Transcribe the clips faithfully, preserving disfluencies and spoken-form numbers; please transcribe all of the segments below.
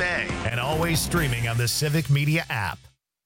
day and always streaming on the Civic Media app.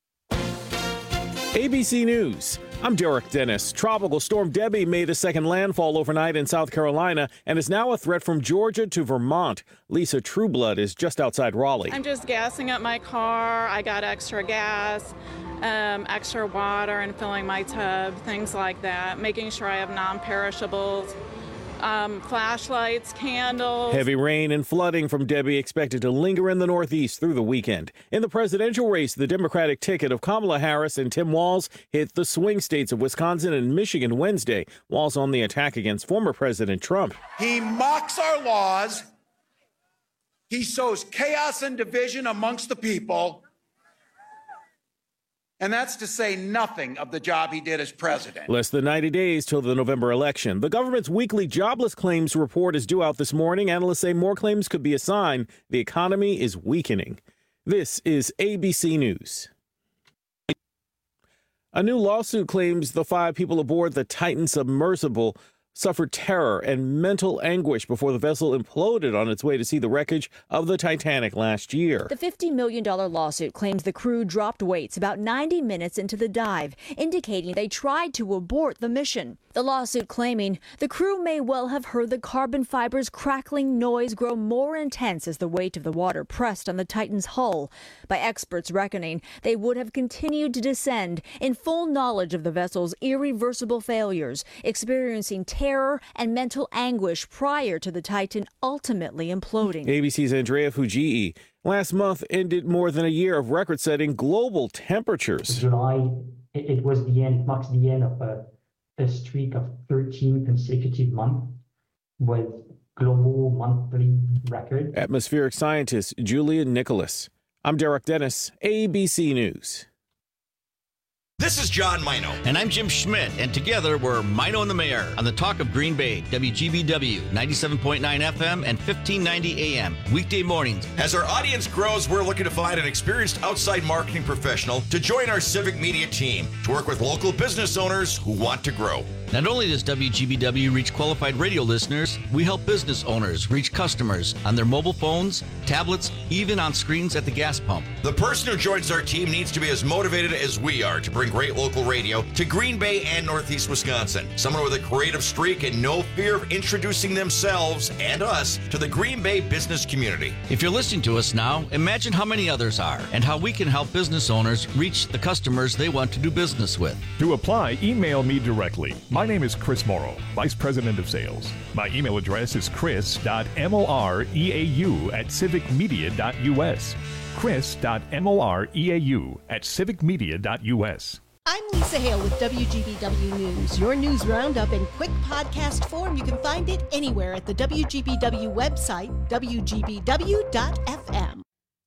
A B C News. I'm Derek Dennis. Tropical storm Debbie made a second landfall overnight in South Carolina and is now a threat from Georgia to Vermont. Lisa Trueblood is just outside Raleigh. I'm just gassing up my car. I got extra gas, um, extra water, and filling my tub, things like that, making sure I have non-perishables. Um, flashlights, candles. Heavy rain and flooding from Debbie expected to linger in the Northeast through the weekend. In the presidential race, the Democratic ticket of Kamala Harris and Tim Walz hit the swing states of Wisconsin and Michigan Wednesday. Walz on the attack against former President Trump. He mocks our laws. He sows chaos and division amongst the people. And that's to say nothing of the job he did as president. Less than ninety days till the November election. The government's weekly jobless claims report is due out this morning. Analysts say more claims could be a sign the economy is weakening. This is A B C News. A new lawsuit claims the five people aboard the Titan submersible suffered terror and mental anguish before the vessel imploded on its way to see the wreckage of the Titanic last year. The fifty million dollars lawsuit claims the crew dropped weights about ninety minutes into the dive, indicating they tried to abort the mission. The lawsuit claiming the crew may well have heard the carbon fiber's crackling noise grow more intense as the weight of the water pressed on the Titan's hull. By experts reckoning, they would have continued to descend in full knowledge of the vessel's irreversible failures, experiencing terror and mental anguish prior to the Titan ultimately imploding. A B C's Andrea Fujii. Last month ended more than a year of record-setting global temperatures. July, it, it was the end, marks the end of a, a streak of thirteen consecutive months with global monthly record. Atmospheric scientist Julian Nicholas. I'm Derek Dennis, A B C News. This is John Mino. And I'm Jim Schmidt, and together we're Mino and the Mayor on the Talk of Green Bay, W G B W, ninety-seven point nine F M and fifteen ninety A M, weekday mornings. As our audience grows, we're looking to find an experienced outside marketing professional to join our civic media team to work with local business owners who want to grow. Not only does W G B W reach qualified radio listeners, we help business owners reach customers on their mobile phones, tablets, even on screens at the gas pump. The person who joins our team needs to be as motivated as we are to bring great local radio to Green Bay and Northeast Wisconsin. Someone with a creative streak and no fear of introducing themselves and us to the Green Bay business community. If you're listening to us now, imagine how many others are and how we can help business owners reach the customers they want to do business with. To apply, email me directly. My name is Chris Morrow, Vice President of Sales. My email address is chris dot moreau at civic media dot u s. chris dot moreau at civic media dot u s. I'm Lisa Hale with W G B W News. Your news roundup in quick podcast form. You can find it anywhere at the W G B W website, w g b w dot f m.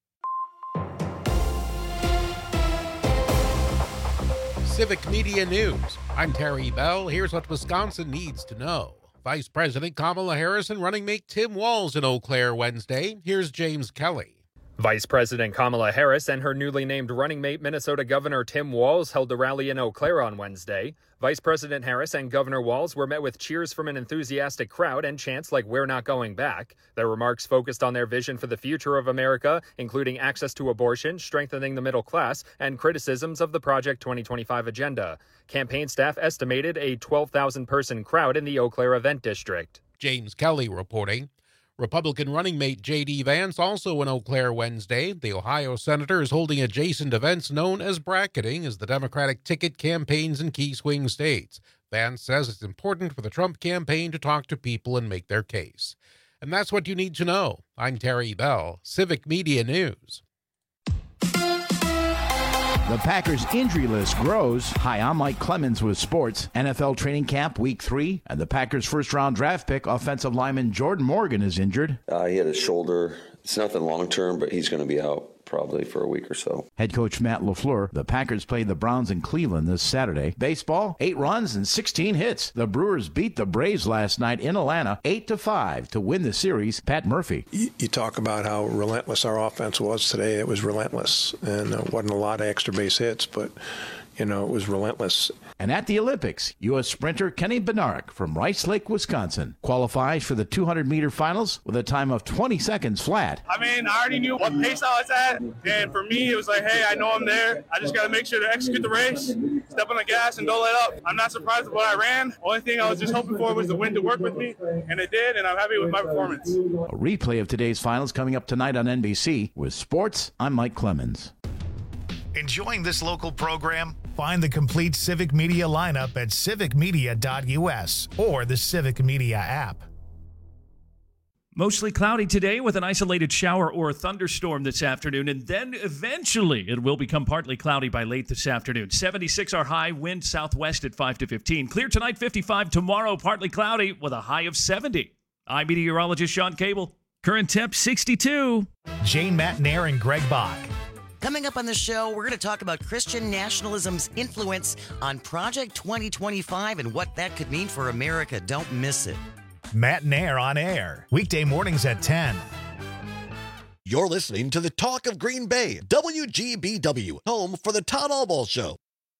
Civic Media News. I'm Terry Bell. Here's what Wisconsin needs to know. Vice President Kamala Harris and running mate Tim Walz in Eau Claire Wednesday. Here's James Kelly. Vice President Kamala Harris and her newly named running mate Minnesota Governor Tim Walz held a rally in Eau Claire on Wednesday. Vice President Harris and Governor Walz were met with cheers from an enthusiastic crowd and chants like "We're not going back." Their remarks focused on their vision for the future of America, including access to abortion, strengthening the middle class, and criticisms of the Project twenty twenty-five agenda. Campaign staff estimated a twelve thousand person crowd in the Eau Claire event district. James Kelly reporting. Republican running mate J D. Vance also in Eau Claire Wednesday. The Ohio senator is holding adjacent events known as bracketing as the Democratic ticket campaigns in key swing states. Vance says it's important for the Trump campaign to talk to people and make their case. And that's what you need to know. I'm Terry Bell, Civic Media News. The Packers' injury list grows. Hi, I'm Mike Clemens with sports. N F L training camp week three, and the Packers' first-round draft pick, offensive lineman Jordan Morgan, is injured. Uh, he had a shoulder. It's nothing long-term, but he's going to be out probably for a week or so. Head coach Matt LaFleur. The Packers play the Browns in Cleveland this Saturday. Baseball, eight runs and sixteen hits. The Brewers beat the Braves last night in Atlanta, eight to five to win the series. Pat Murphy. You, you talk about how relentless our offense was today. It was relentless, and uh, wasn't a lot of extra base hits, but you know, it was relentless. And at the Olympics, U S sprinter Kenny Bednarek from Rice Lake, Wisconsin, qualifies for the two hundred meter finals with a time of twenty seconds flat. I mean, I already knew what pace I was at, and for me, it was like, hey, I know I'm there. I just got to make sure to execute the race, step on the gas, and don't let up. I'm not surprised with what I ran. Only thing I was just hoping for was the wind to work with me, and it did, and I'm happy with my performance. A replay of today's finals coming up tonight on N B C. With sports, I'm Mike Clemens. Enjoying this local program? Find the complete Civic Media lineup at civic media dot U S or the Civic Media app. Mostly cloudy today with an isolated shower or a thunderstorm this afternoon, and then eventually it will become partly cloudy by late this afternoon. seventy-six our high, wind southwest at five to fifteen. Clear tonight, fifty-five. Tomorrow, partly cloudy with a high of seventy. I'm meteorologist Sean Cable. Current temp sixty-two. Jane Matnair and Greg Bach. Coming up on the show, we're going to talk about Christian nationalism's influence on Project twenty twenty-five and what that could mean for America. Don't miss it. Matt Nair on air, weekday mornings at ten. You're listening to the Talk of Green Bay, W G B W, home for the Todd Albaugh Show.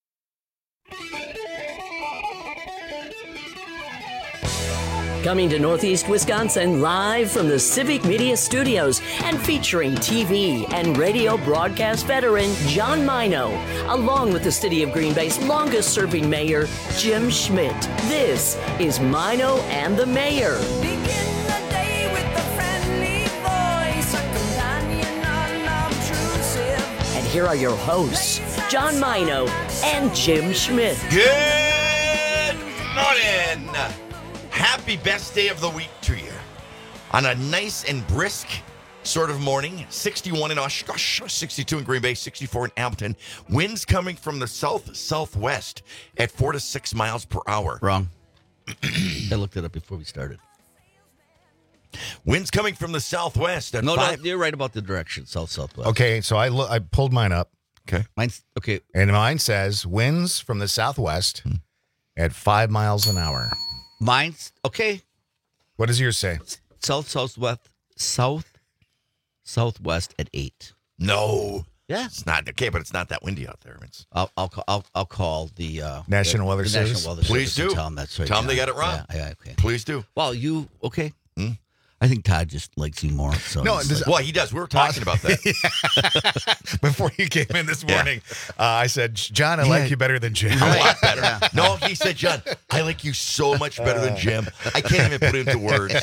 Coming to Northeast Wisconsin live from the Civic Media Studios and featuring T V and radio broadcast veteran John Mino, along with the city of Green Bay's longest-serving mayor, Jim Schmidt. This is Mino and the Mayor. And here are your hosts, John Mino and Jim Schmidt. Good morning. Happy best day of the week to you. On a nice and brisk sort of morning, sixty-one in Oshkosh, sixty-two in Green Bay, sixty-four in Appleton. Winds coming from the south-southwest at four to six miles per hour. Wrong. I looked it up before we started. Winds coming from the southwest at no, five. No, you're right about the direction, south-southwest. Okay, so I lo- I pulled mine up. Okay. Mine's, okay. And mine says winds from the southwest hmm. at five miles an hour. Mine's, okay. What does yours say? South, southwest, south, southwest at eight. No. Yeah. It's not, okay, but it's not that windy out there. It's. I'll I'll call, I'll, I'll call the uh, National the, Weather the Service. National Weather Please Service do. Tell them that's right. Tell them yeah. they got it wrong. Yeah, yeah, okay. Please do. Well, you, okay. Hmm? I think Todd just likes you more. So no, like, well, he does. We were talking about that. Before you came in this morning, yeah. uh, I said, John, I yeah. like you better than Jim. A lot better. Yeah. No, he said, John, I like you so much better than Jim. I can't even put it into words.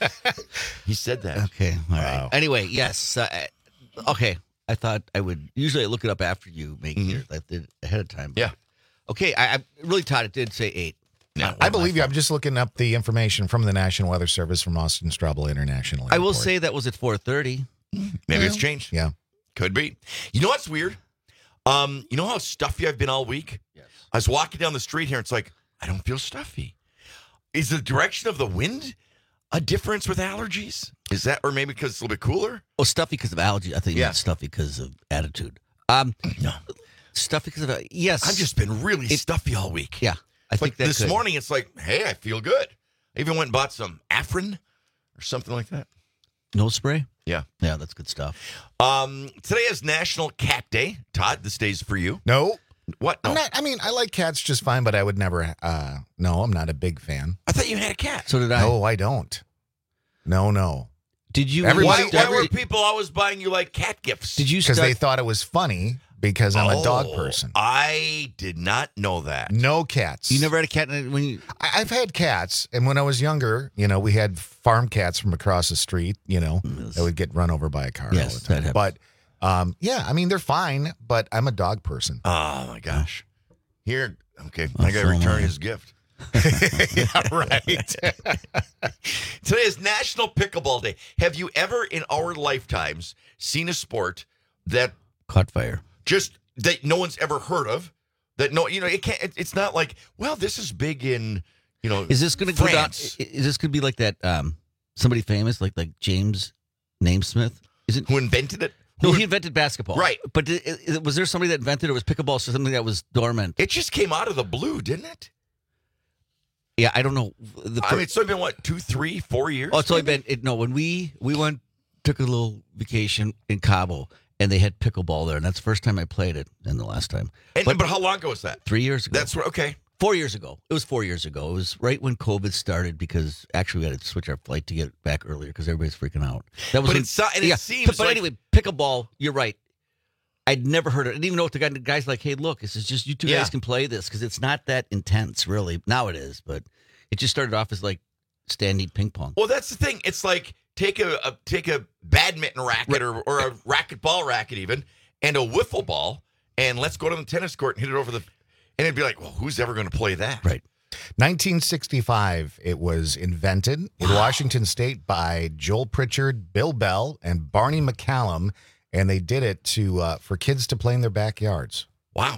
He said that. Okay. All right. Wow. Anyway, yes. Uh, okay. I thought I would, usually I look it up after you make mm-hmm. it. I did ahead of time. Yeah. Okay. I, I really thought it did say eight. No, I believe you. I'm just looking up the information from the National Weather Service from Austin Straubel International Airport. I will say that was at four thirty. Maybe well, it's changed. Yeah. Could be. You know what's weird? Um, you know how stuffy I've been all week? Yes. I was walking down the street here. It's like, I don't feel stuffy. Is the direction of the wind a difference with allergies? Is that, or maybe because it's a little bit cooler? Oh, stuffy because of allergies. I think yeah. you meant stuffy because of attitude. Um, no. Stuffy because of, yes. I've just been really it, stuffy all week. Yeah. I think like this could. morning, it's like, hey, I feel good. I even went and bought some Afrin or something like that. Nose spray? Yeah. Yeah, that's good stuff. Um, today is National Cat Day. Todd, this day's for you. No. What? No. I'm not, I mean, I like cats just fine, but I would never, uh, no, I'm not a big fan. I thought you had a cat. So did I. No, I don't. No, no. Did you? Everybody, why, why were people always buying you like cat gifts? Did you? Because they thought it was funny. Because I'm oh, a dog person. I did not know that. No cats. You never had a cat when you... I, I've had cats, and when I was younger, you know, we had farm cats from across the street, you know, yes. that would get run over by a car yes, all the time. That but, um, yeah, I mean, they're fine, but I'm a dog person. Oh, my gosh. Here, okay, oh, I got to return money. his gift. Yeah, right. Today is National Pickleball Day. Have you ever in our lifetimes seen a sport that... Caught fire. Just that no one's ever heard of, that no, you know, it can't. It, it's not like, well, this is big in, you know, is this going to go down? Is this going to be like that? Um, somebody famous, like like James Naismith, is it who invented it? No, who he invented basketball, right? But it, it, was there somebody that invented it? Or was pickleball something that was dormant? It just came out of the blue, didn't it? Yeah, I don't know. The I mean, it's only been what two, three, four years. Oh, it's only been it, no. When we we went took a little vacation in Cabo. and they had pickleball there, and that's the first time I played it, and the last time. And, but, but how long ago was that? Three years ago. That's okay. Four years ago. It was four years ago. It was right when COVID started because actually we had to switch our flight to get back earlier because everybody's freaking out. That was But when, it's so- and it yeah, seems But like- anyway, pickleball. You're right. I'd never heard it. I didn't even know what the guy. The guy's like, "Hey, look, this is just you two Yeah. guys can play this because it's not that intense, really. Now it is, but it just started off as like standing ping pong. Well, that's the thing. It's like take a, a take a badminton racket or, or a racquetball racket even, and a wiffle ball, and let's go to the tennis court and hit it over the. And it'd be like, well, who's ever going to play that? Right. nineteen sixty-five, it was invented in Washington State by Joel Pritchard, Bill Bell, and Barney McCallum, and they did it to uh, for kids to play in their backyards. Wow.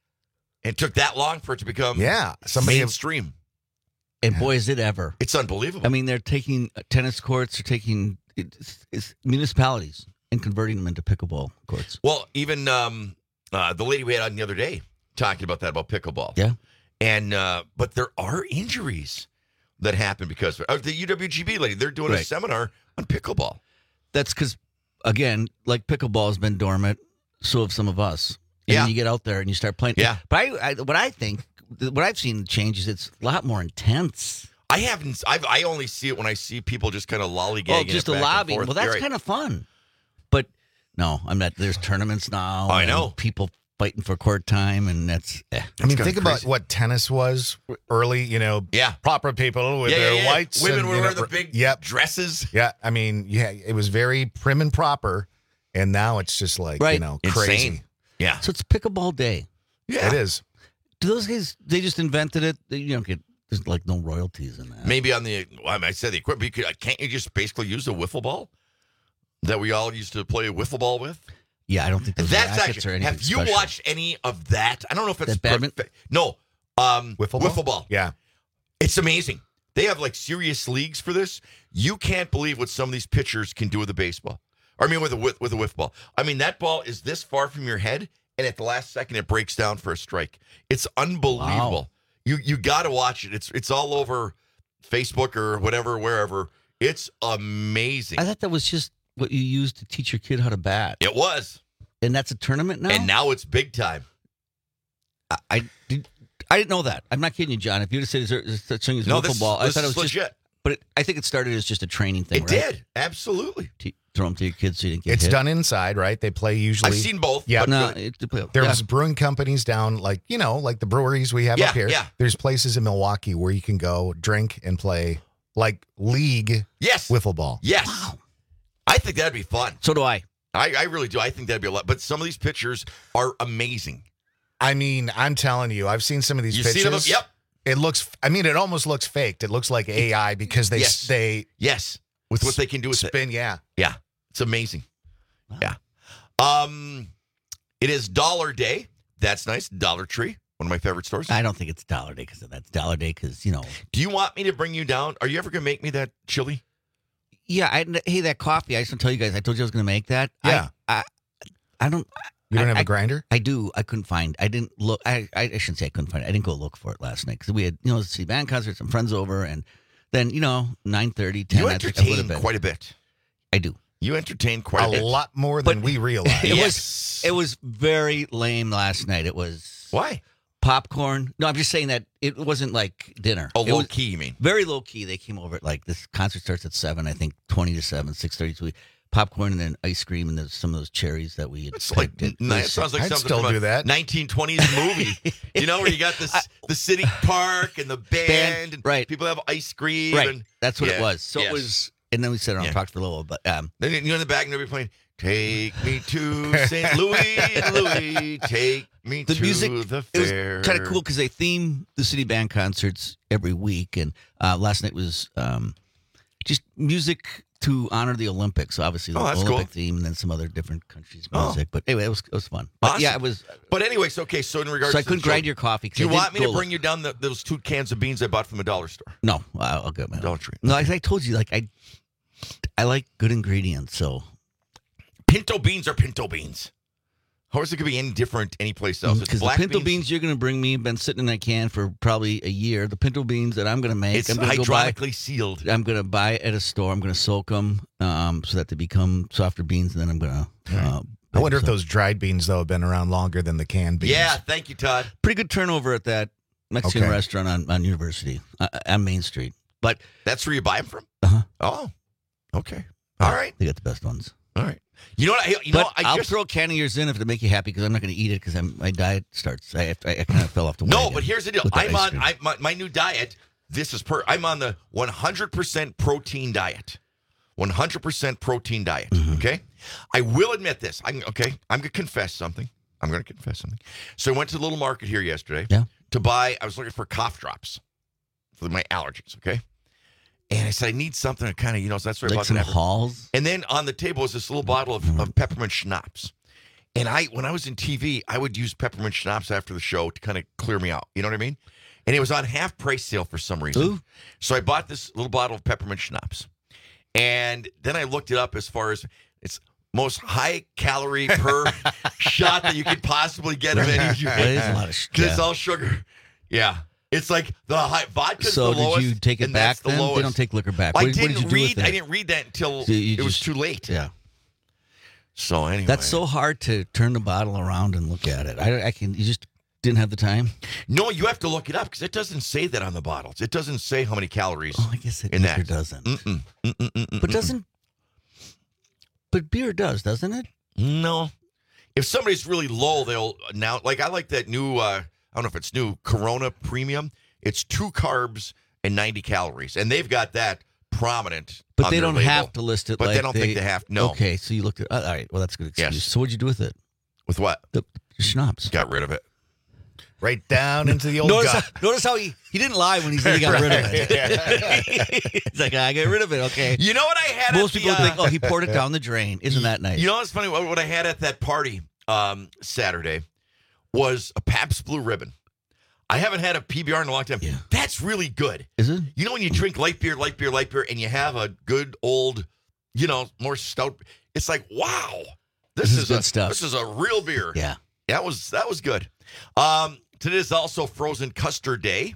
It took that long for it to become Yeah, somebody- mainstream. And boy, is it ever! It's unbelievable. I mean, they're taking tennis courts, they're taking it's, it's municipalities and converting them into pickleball courts. Well, even um, uh, the lady we had on the other day talking about that, about pickleball. Yeah. And, uh, but there are injuries that happen because of the U W G B lady. They're doing a Right. seminar on pickleball. That's because, again, like pickleball has been dormant, so have some of us. And Yeah. then you get out there and you start playing. Yeah. But I, I, what I think, what I've seen change is it's a lot more intense. I haven't, I've, I only see it when I see people just kind of lollygagging. Oh, just it a back and lobby. forth. Well, that's You're right. kind of fun. But no, I'm not. There's tournaments now. I and know. people fighting for court time, and that's. Eh, I mean, it's think kinda about crazy. what tennis was early, you know, yeah. proper people with Yeah, their yeah, yeah. whites. Women and, would you wear know, the big yep. dresses. Yeah, I mean, yeah, it was very prim and proper, and now it's just like, Right. you know, crazy. Insane. Yeah. So it's pickleball day. Yeah. It is. Do those guys? They just invented it. They, you don't get. There's like no royalties in that. Maybe on the, well, I, mean, I said the equipment, you could, can't you just basically use a wiffle ball that we all used to play wiffle ball with? Yeah, I don't think those That's rackets actually, are anything have you special. watched any of that? I don't know if it's That badminton? perfect- No. Um, Wiffle wiffle ball? ball. Yeah. It's amazing. They have like serious leagues for this. You can't believe what some of these pitchers can do with a baseball. Or, I mean, with a with, with a whiff ball. I mean, that ball is this far from your head, and at the last second, it breaks down for a strike. It's unbelievable. Wow. You you got to watch it. It's it's all over Facebook or whatever, wherever. It's amazing. I thought that was just what you used to teach your kid how to bat. It was, And that's a tournament now. and now it's big time. I, I did. I didn't know that. I'm not kidding you, John. If you'd have said is there is such thing as No, wiffle this- ball, I this thought it is was just. legit. But it, I think it started as just a training thing. It right? did absolutely. Te- throw them to your kids so you didn't get It's hit. done inside, right? They play usually. I've seen both. Yeah. but No, really- it, There's yeah. brewing companies down, like, you know, like the breweries we have Yeah, up here. yeah. There's places in Milwaukee where you can go drink and play like league yes, wiffle ball. yes. I think that'd be fun. So do I. I, I really do. I think that'd be a lot. But some of these pictures are amazing. I mean, I'm telling you, I've seen some of these You pictures. see them? Yep. It looks, I mean, it almost looks faked. It looks like A I because they, Yes. they Yes, with what they can do with it. spin. Yeah. Yeah, it's amazing. Yeah. Um, it is Dollar Day. That's nice. Dollar Tree, one of my favorite stores. I don't think it's Dollar Day because that's Dollar Day because you know. Do you want me to bring you down? Are you ever gonna make me that chili? Yeah. I, hey, that coffee. I just want to tell you guys. I told you I was going to make that. Yeah. I. I, I don't. You don't I, have a I- grinder? I do. I couldn't find. I didn't look. I, I. I shouldn't say I couldn't find it. I didn't go look for it last night because we had you know see band concert, some friends over, and then you know nine thirty, ten. You I think I entertain would've been. quite a bit. I do. You entertain quite a, A bit. lot more than But- we realize. It Yes. was. It was very lame last night. It was Why? popcorn. No, I'm just saying that it wasn't like dinner. Oh, It low was key, you mean? Very low key. They came over at like this concert starts at seven. I think twenty to seven, six thirty. So we popcorn and then ice cream and then some of those cherries that we had. It's like picked. It that was- sounds like I'd something still from do a that. nineteen twenties movie. You know, where you got this the city park and the band, Band, and right. people have ice cream. right. And, That's what Yeah, it was. So yes. it was. And then we sat around and Yeah. talked for a little. But um, Then you know in the back and they'll be playing "Take Me to Saint Louis, Louis, take me the to music the it was fair." kind of cool because they theme the city band concerts every week. And uh, last night was um, just music to honor the Olympics. Obviously, the Oh, that's Olympic cool. theme, and then some other different countries' Oh. music. But anyway, it was it was fun. But Awesome. yeah, it was. But anyways, okay. So in regards, So I to couldn't the show, grind your coffee. 'cause Do you I didn't want me to go bring you down the, those two cans of beans I bought from the dollar store? No, I'll, I'll get my Dollar Tree. No, as I told you, like I, I like good ingredients. So Pinto beans are pinto beans. How is it going to be any different anyplace else? It's because the black pinto beans. you're going to bring me have been sitting in that can for probably a year. The pinto beans that I'm going to make, It's I'm going to go buy. hydraulically sealed. I'm going to buy at a store. I'm going to soak them um, so that they become softer beans, and then I'm going to. Uh, I wonder if those dried beans, though, have been around longer than the canned beans. Yeah, thank you, Todd. Pretty good turnover at that Mexican Okay. restaurant on, on University, uh, on Main Street. But That's where you buy them from? Uh-huh. Oh, okay. All right. They got the best ones. All right. You know what? I, you but know, I I'll just, throw a can of yours in if it'll make you happy because I'm not going to eat it because my diet starts. I, I, I kind of fell off the No, wagon but here's the deal. with the I'm ice on cream. I, my, my new diet. This is per. I'm on the one hundred percent protein diet. one hundred percent protein diet. Mm-hmm. Okay. I will admit this. I'm okay. I'm going to confess something. I'm going to confess something. So I went to the little market here yesterday Yeah. to buy, I was looking for cough drops for my allergies. Okay. And I said, I need something to kind of, you know, so that's what I Like bought some the- Halls? And then on the table was this little bottle of, of peppermint schnapps. And I, when I was in T V, I would use peppermint schnapps after the show to kind of clear me out. You know what I mean? And it was on half price sale for some reason. Ooh. So I bought this little bottle of peppermint schnapps. And then I looked it up as far as it's most high calorie per shot that you could possibly get of any drink. That is a lot of sh- Because it's yeah. all sugar. Yeah. It's like the high, vodka's So the lowest. did you take it and back that's the then? They lowest. don't take liquor back. I What, what didn't did you do read. with it? I didn't read that until So you it was just- too late. Yeah. So anyway, That's so hard to turn the bottle around and look at it. I, I can. You just didn't have the time. No, you have to look it up because it doesn't say that on the bottles. It doesn't say how many calories. Oh, I guess it in liquor that. doesn't. Mm-mm. Mm-mm, mm-mm, But mm-mm. doesn't. But beer does, doesn't it? No. If somebody's really low, they'll now like I like that new. Uh, I don't know if it's new Corona Premium. It's two carbs and ninety calories, and they've got that prominent. But on they their don't label. have to list it. But like they don't think they have. No. Okay, so you looked at. Uh, all right. Well, that's a good excuse. Yes. So what'd you do with it? With what? The, the schnapps. Got rid of it. Right down into the old Notice gut. how, notice how he, he didn't lie when he said he got rid of it. He's like, I got rid of it. Okay. You know what I had? Most at people the, uh, think, oh, he poured it down the drain. Isn't that nice? You know what's funny? What what I had at that party um, Saturday was a Pabst Blue Ribbon. I haven't had a P B R in a long time. Yeah. That's really good. Is it? You know when you drink light beer, light beer, light beer, and you have a good old, you know, more stout. It's like, wow, this, This is is, good a, stuff. This is a real beer. Yeah. That was that was good. Um, today is also Frozen Custard Day.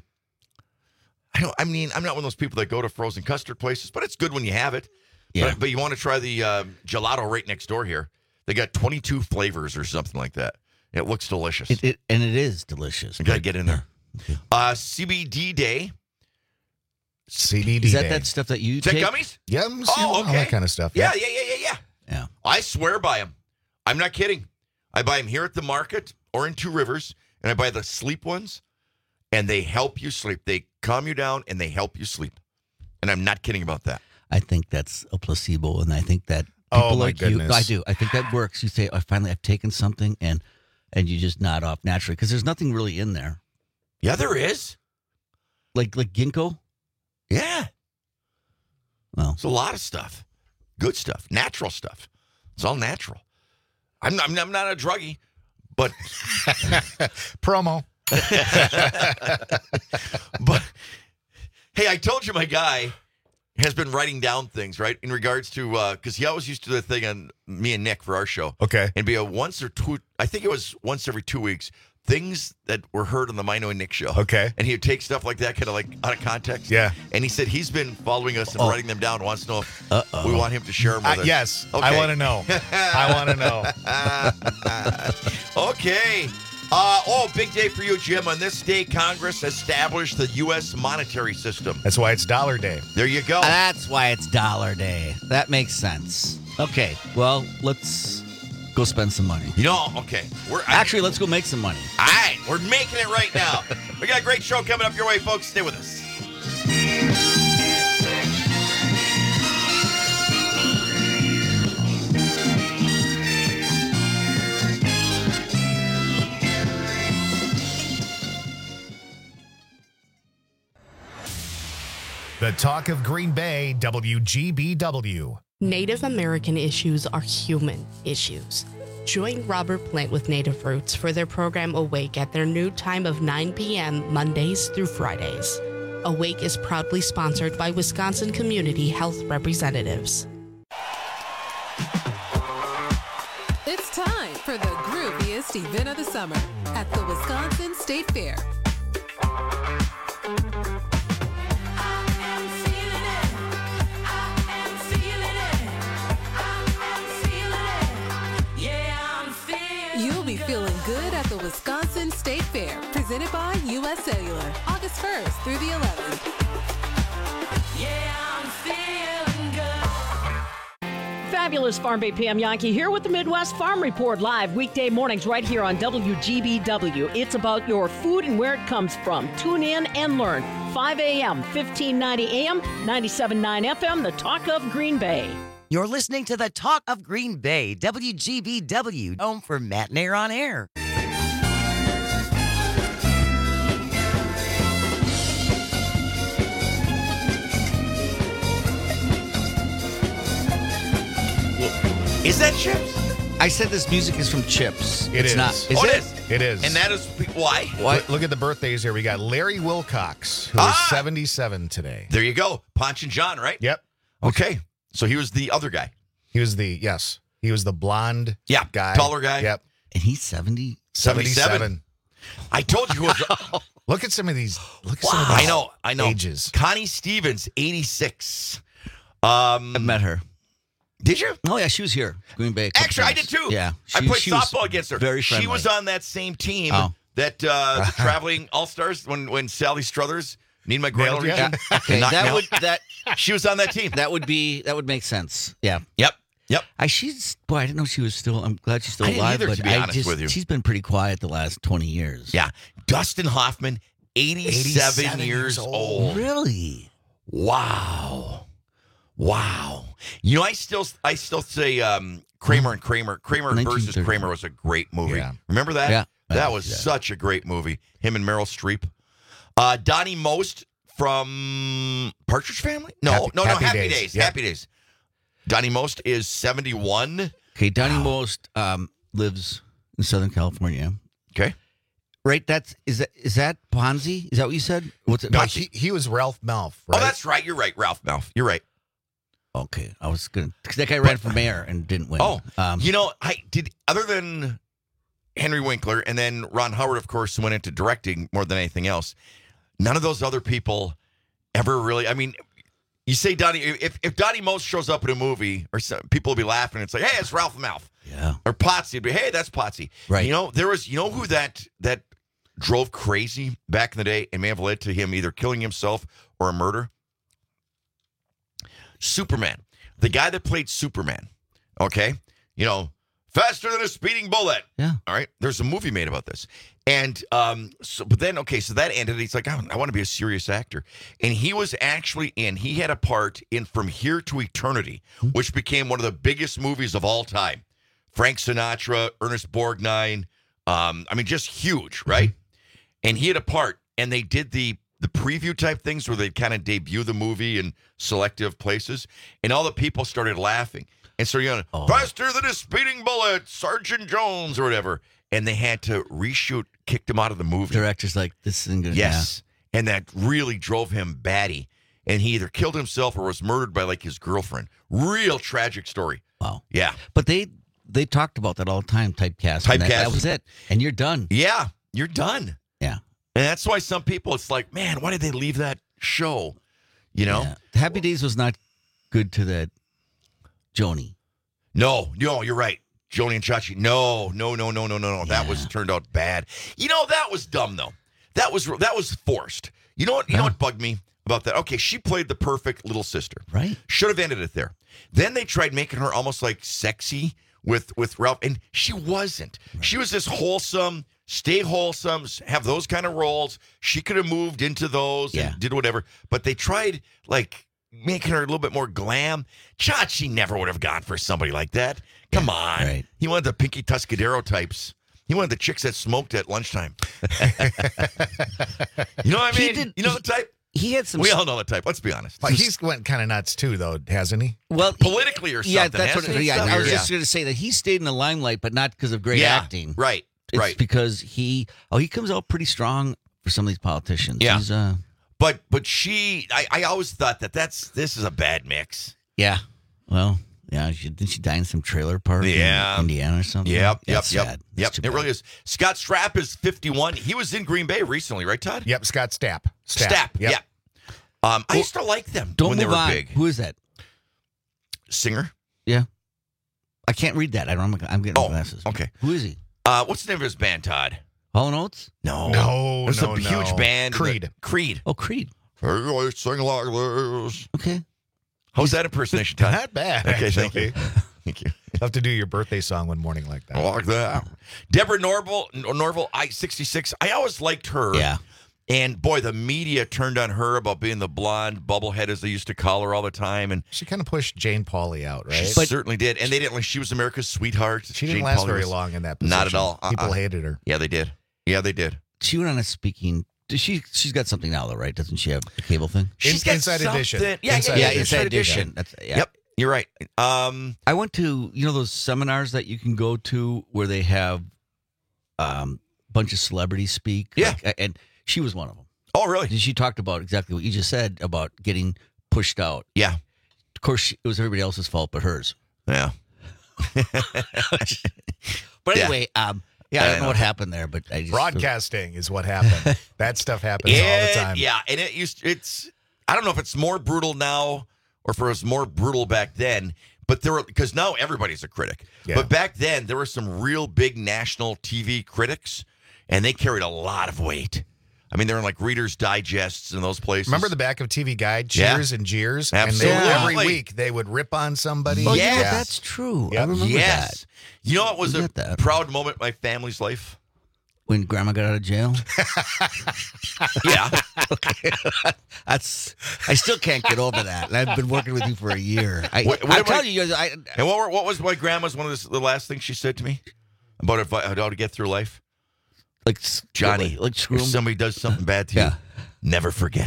I don't. I mean, I'm not one of those people that go to frozen custard places, but it's good when you have it. Yeah. But, but you want to try the uh, gelato right next door here. They got twenty-two flavors or something like that. It looks delicious. It, it, and it is delicious. You got to get in there. Uh, C B D Day. C B D Is that day. that stuff that you Is that take? gummies? Yums, Oh, all okay. that kind of stuff. Yeah, yeah, yeah, yeah, yeah. Yeah. I swear by them. I'm not kidding. I buy them here at the market or in Two Rivers, and I buy the sleep ones, and they help you sleep. They calm you down, and they help you sleep. And I'm not kidding about that. I think that's a placebo, and I think that Oh, people my like goodness. you, I do. I think that works. You say, "Oh, finally, I've taken something," and and you just nod off naturally because there's nothing really in there, Yeah, there is. like like ginkgo. Yeah. Well, It's a lot of stuff. Good stuff. Natural stuff. It's all natural. I'm not, I'm not, I'm not a druggie, but Promo. but hey, I told you my guy has been writing down things, right? In regards to because he always used to do the thing on me and Nick for our show. Okay. And be a once or two, I think it was once every two weeks, things that were heard on the Mino and Nick show. Okay. And he would take stuff like that, kind of like out of context. Yeah. And he said he's been following us and Oh. writing them down. Wants to know if Uh-oh. we want him to share them with Uh, us. yes, Okay. I want to know. I want to know. Okay. Uh, oh, big day for you, Jim. On this day, Congress established the U S monetary system. That's why it's Dollar Day. There you go. that's why it's Dollar Day. That makes sense. Okay, well, let's go spend some money. You know, okay. We're I- Actually, let's go make some money. All right, we're making it right now. We got a great show coming up your way, folks. Stay with us. The talk of Green Bay, W G B W. Native American issues are human issues. Join Robert Plant with Native Roots for their program Awake at their new time of nine p.m. Mondays through Fridays. Awake is proudly sponsored by Wisconsin Community Health Representatives. It's time for the grooviest event of the summer at the Wisconsin State Fair. Yeah, I'm be feeling good at the Wisconsin State Fair, presented by U S Cellular, August first through the eleventh. Yeah, I'm feeling good. Fabulous Farm Bay Pam Yankee here with the Midwest Farm Report live weekday mornings right here on W G B W. It's about your food and where it comes from. Tune in and learn. five a.m., fifteen ninety A M, ninety-seven point nine F M, the Talk of Green Bay. You're listening to the Talk of Green Bay, W G B W, home for Matt Nair on Air. Is that Chips? I said this music is from Chips. It it's is. not. Is oh, it? it is. It is. And that is why? Look, look at the birthdays here. We got Larry Wilcox, who is Ah! seventy-seven today. There you go. Ponch and John, right? Yep. Okay. So he was the other guy. He was the, yes, he was the blonde Yeah, guy. taller guy. Yep. And he's seventy? seventy-seven. I told you who was. Look at some of these. Look at Wow. some of these I know. I know. ages. Connie Stevens, eighty-six. Um, I met her. Did you? Oh, yeah, she was here. Green Bay. a couple Actually, I times. did too. Yeah. I she- played she was softball against her. Very friendly. She was on that same team Oh. that uh, the traveling All Stars when when Sally Struthers need my groin Nailed ya. region. Yeah. Okay, Knocked me that out. would that She was on that team. that would be that would make sense. Yeah. Yep. Yep. I she's boy, I didn't know she was still. I'm glad she's still I didn't alive. either, but to be I honest just, with you. she's been pretty quiet the last twenty years. Yeah. Dustin Hoffman, eighty-seven, eighty-seven years years old. old. Really? Wow. Wow. You know, I still I still say um, Kramer and Kramer. Kramer versus nineteen thirty. Kramer was a great movie. Yeah. Remember that? Yeah. That I was see that. such a great movie. Him and Meryl Streep. Uh, Donnie Most from Partridge Family? No, Happy- no, no. Happy Happy Days. Days. Yep. Happy Days. Donnie Most is seventy-one. Okay, Donnie Most um, lives in Southern California. Okay. Right? That's is that is that Ponzi? Is that what you said? What's it? No, no, he, he was Ralph Malph, right? Oh, that's right. You're right, Ralph Malph. You're right. Okay, I was gonna because that guy ran for mayor and didn't win. Oh, um, you know, I did other than Henry Winkler and then Ron Howard, of course, went into directing more than anything else. None of those other people ever really. I mean, you say Donnie. If if Donnie Most shows up in a movie, or some, people will be laughing. It's like, hey, it's Ralph Malph. Yeah. Or Potsy would be, hey, that's Potsy. Right. You know, there was. You know who that that drove crazy back in the day and may have led to him either killing himself or a murder. Superman, the guy that played Superman, okay? You know, faster than a speeding bullet. Yeah. All right? There's a movie made about this. And, um, so, but then, okay, so that ended. He's like, I, I want to be a serious actor. And he was actually in, he had a part in From Here to Eternity, which became one of the biggest movies of all time. Frank Sinatra, Ernest Borgnine, um, I mean, just huge, right? And he had a part, and they did the the preview type things where they kind of debut the movie in selective places, and all the people started laughing. And so, you know, Oh. faster than a speeding bullet, Sergeant Jones or whatever. And they had to reshoot, kicked him out of the movie. director's like, this isn't gonna. Yes. And that really drove him batty. And he either killed himself or was murdered by like his girlfriend. Real tragic story. Yeah. Wow. Yeah. But they they talked about that all the time. Typecast. and That, that Typecast. was it, and you're done. Yeah. You're done. Yeah. And that's why some people, it's like, man, why did they leave that show? You know? Yeah. Happy Days was not good to that Joni. No, no, you're right. Joni and Chachi. No, no, no, no, no, no, no. That was turned out bad. You know, that was dumb though. That was that was forced. You know what? You know what bugged me about that? Okay, she played the perfect little sister. Right. Should have ended it there. Then they tried making her almost like sexy with with Ralph, and she wasn't. Right. She was this wholesome, stay wholesome, have those kind of roles. She could have moved into those Yeah. and did whatever. But they tried like making her a little bit more glam. Chachi never would have gone for somebody like that. Come on. right. He wanted the Pinky Tuscadero types. He wanted the chicks that smoked at lunchtime. You know what I He mean? did- you know the type? He had some. We all know the type. Let's be honest. But he's went kind of nuts too, though, hasn't he? well, Politically or something. yeah, that's what. hasn't he? Yeah, I was Yeah. just going to say that he stayed in the limelight, but not because of great Yeah, acting. Right. It's right. because he. Oh, he comes out pretty strong for some of these politicians. Yeah. He's, uh, But but she, I, I always thought that that's this is a bad mix. yeah. Well, yeah. She, didn't she die in some trailer park Yeah. in Indiana or something? Yep, yep, That's yep, sad. yep. That's too It bad. really is. Scott Strapp is fifty-one. He was in Green Bay recently, right, Todd? Yep, Scott Stapp. Stapp. Stapp. Yep. Yeah. Um, I used to like them Don't when move they were on. big. Who is that? Singer. Yeah. I can't read that. I don't. I'm getting Oh, glasses. okay. Who is he? Uh, what's the name of his band, Todd? Hall and Oates? No. No, There's no, a huge no. band. Creed. Creed. Oh, Creed. Hey, I sing like this. Okay. How's that impersonation, Todd? Not bad. Okay, thank actually. you. Thank you. You'll have to do your birthday song one morning like that. Like that. Deborah Norville, Norville, I sixty-six. I always liked her. Yeah. And boy, the media turned on her about being the blonde bubblehead, as they used to call her all the time. And She kind of pushed Jane Pauley out, right? she certainly did. And they didn't like she was America's sweetheart. She didn't Jane last Pauley very was- long in that position. Not at all. Uh-uh. People hated her. Yeah, they did. Yeah, they did. She went on a speaking. Does she? She's got something now, though, right? Doesn't she have a cable thing? She's In- got Inside something. Edition. Yeah, Inside yeah, yeah, yeah, Inside Edition. Edition. That's, yeah. Yep, you're right. Um, I went to you know those seminars that you can go to where they have um a bunch of celebrities speak. Yeah. Like, and she was one of them. Oh, really? And she talked about exactly what you just said about getting pushed out. Yeah. Of course, she, it was everybody else's fault but hers. Yeah. But Yeah. anyway, um, yeah, I I don't know know. what happened there, but I just Broadcasting is what happened. That stuff happens all the It- time. Yeah, and it used it's I don't know if it's more brutal now or if it was more brutal back then, but there were because now everybody's a critic. Yeah. But back then there were some real big national T V critics, and they carried a lot of weight. I mean, they're in like Reader's Digests and those places. Remember the back of T V Guide, Yeah. Cheers and Jeers? Absolutely. And they, every week they would rip on somebody. Oh, Yes. yeah, that's true. I Yep. remember Yes. that. You know what was I a get that. proud moment in my family's life? When Grandma got out of jail. Yeah. Okay. That's. I still can't get over that. And I've been working with you for a year. I, What- what I am tell I- you, I, And what were, what was my grandma's one of the, the last things she said to me about if I, how to get through life? like Johnny, like, like screw if 'em. somebody does something bad to Yeah. you, never forget.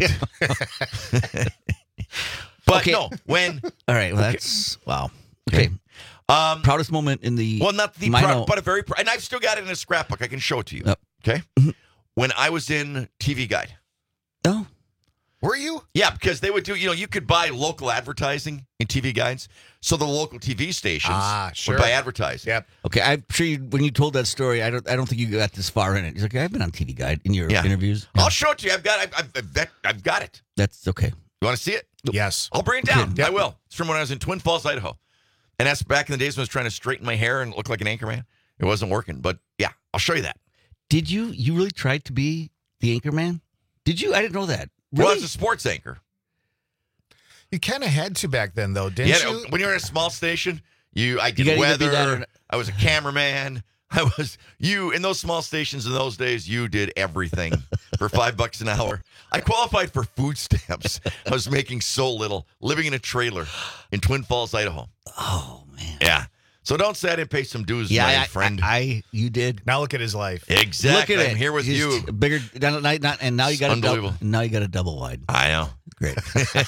But Okay. no, when All right. Well, that's wow. Okay. um, Proudest moment in the. well, not the Mino- proud, but a very proud, and I've still got it in a scrapbook. I can show it to you. Yep. Okay, Mhm. when I was in T V Guide. Oh. Were you? Yeah, because they would do, you know, you could buy local advertising in T V Guides. So the local T V stations Ah, sure. would buy advertising. Yep. Okay. I'm sure you, when you told that story, I don't. I don't think you got this far in it. He's like, I've been on T V Guide in your Yeah. interviews. I'll show it to you. I've got, I've, I've, I've, I've got it. That's okay. You want to see it? Yes. I'll bring it down. Okay. Yep. I will. It's from when I was in Twin Falls, Idaho. And that's back in the days when I was trying to straighten my hair and look like an anchorman. It wasn't working. But yeah, I'll show you that. Did you? You really tried to be the anchor man? Did you? I didn't know that. Well, Really? as a sports anchor. You kind of had to back then, though, didn't Yeah, you? when you're in a small station, you I did gotta either be that weather. or- I was a cameraman. I was you in those small stations in those days. You did everything for five bucks an hour. I qualified for food stamps. I was making so little, living in a trailer in Twin Falls, Idaho. Oh man. Yeah. So don't say I didn't pay some dues, Yeah, my I, friend. I, I. You did. Now look at his life. exactly. Look at I'm it. here with you. Just Bigger. Not, not, not- and now you It's got a double. unbelievable. Now you got a double wide. I know. Great.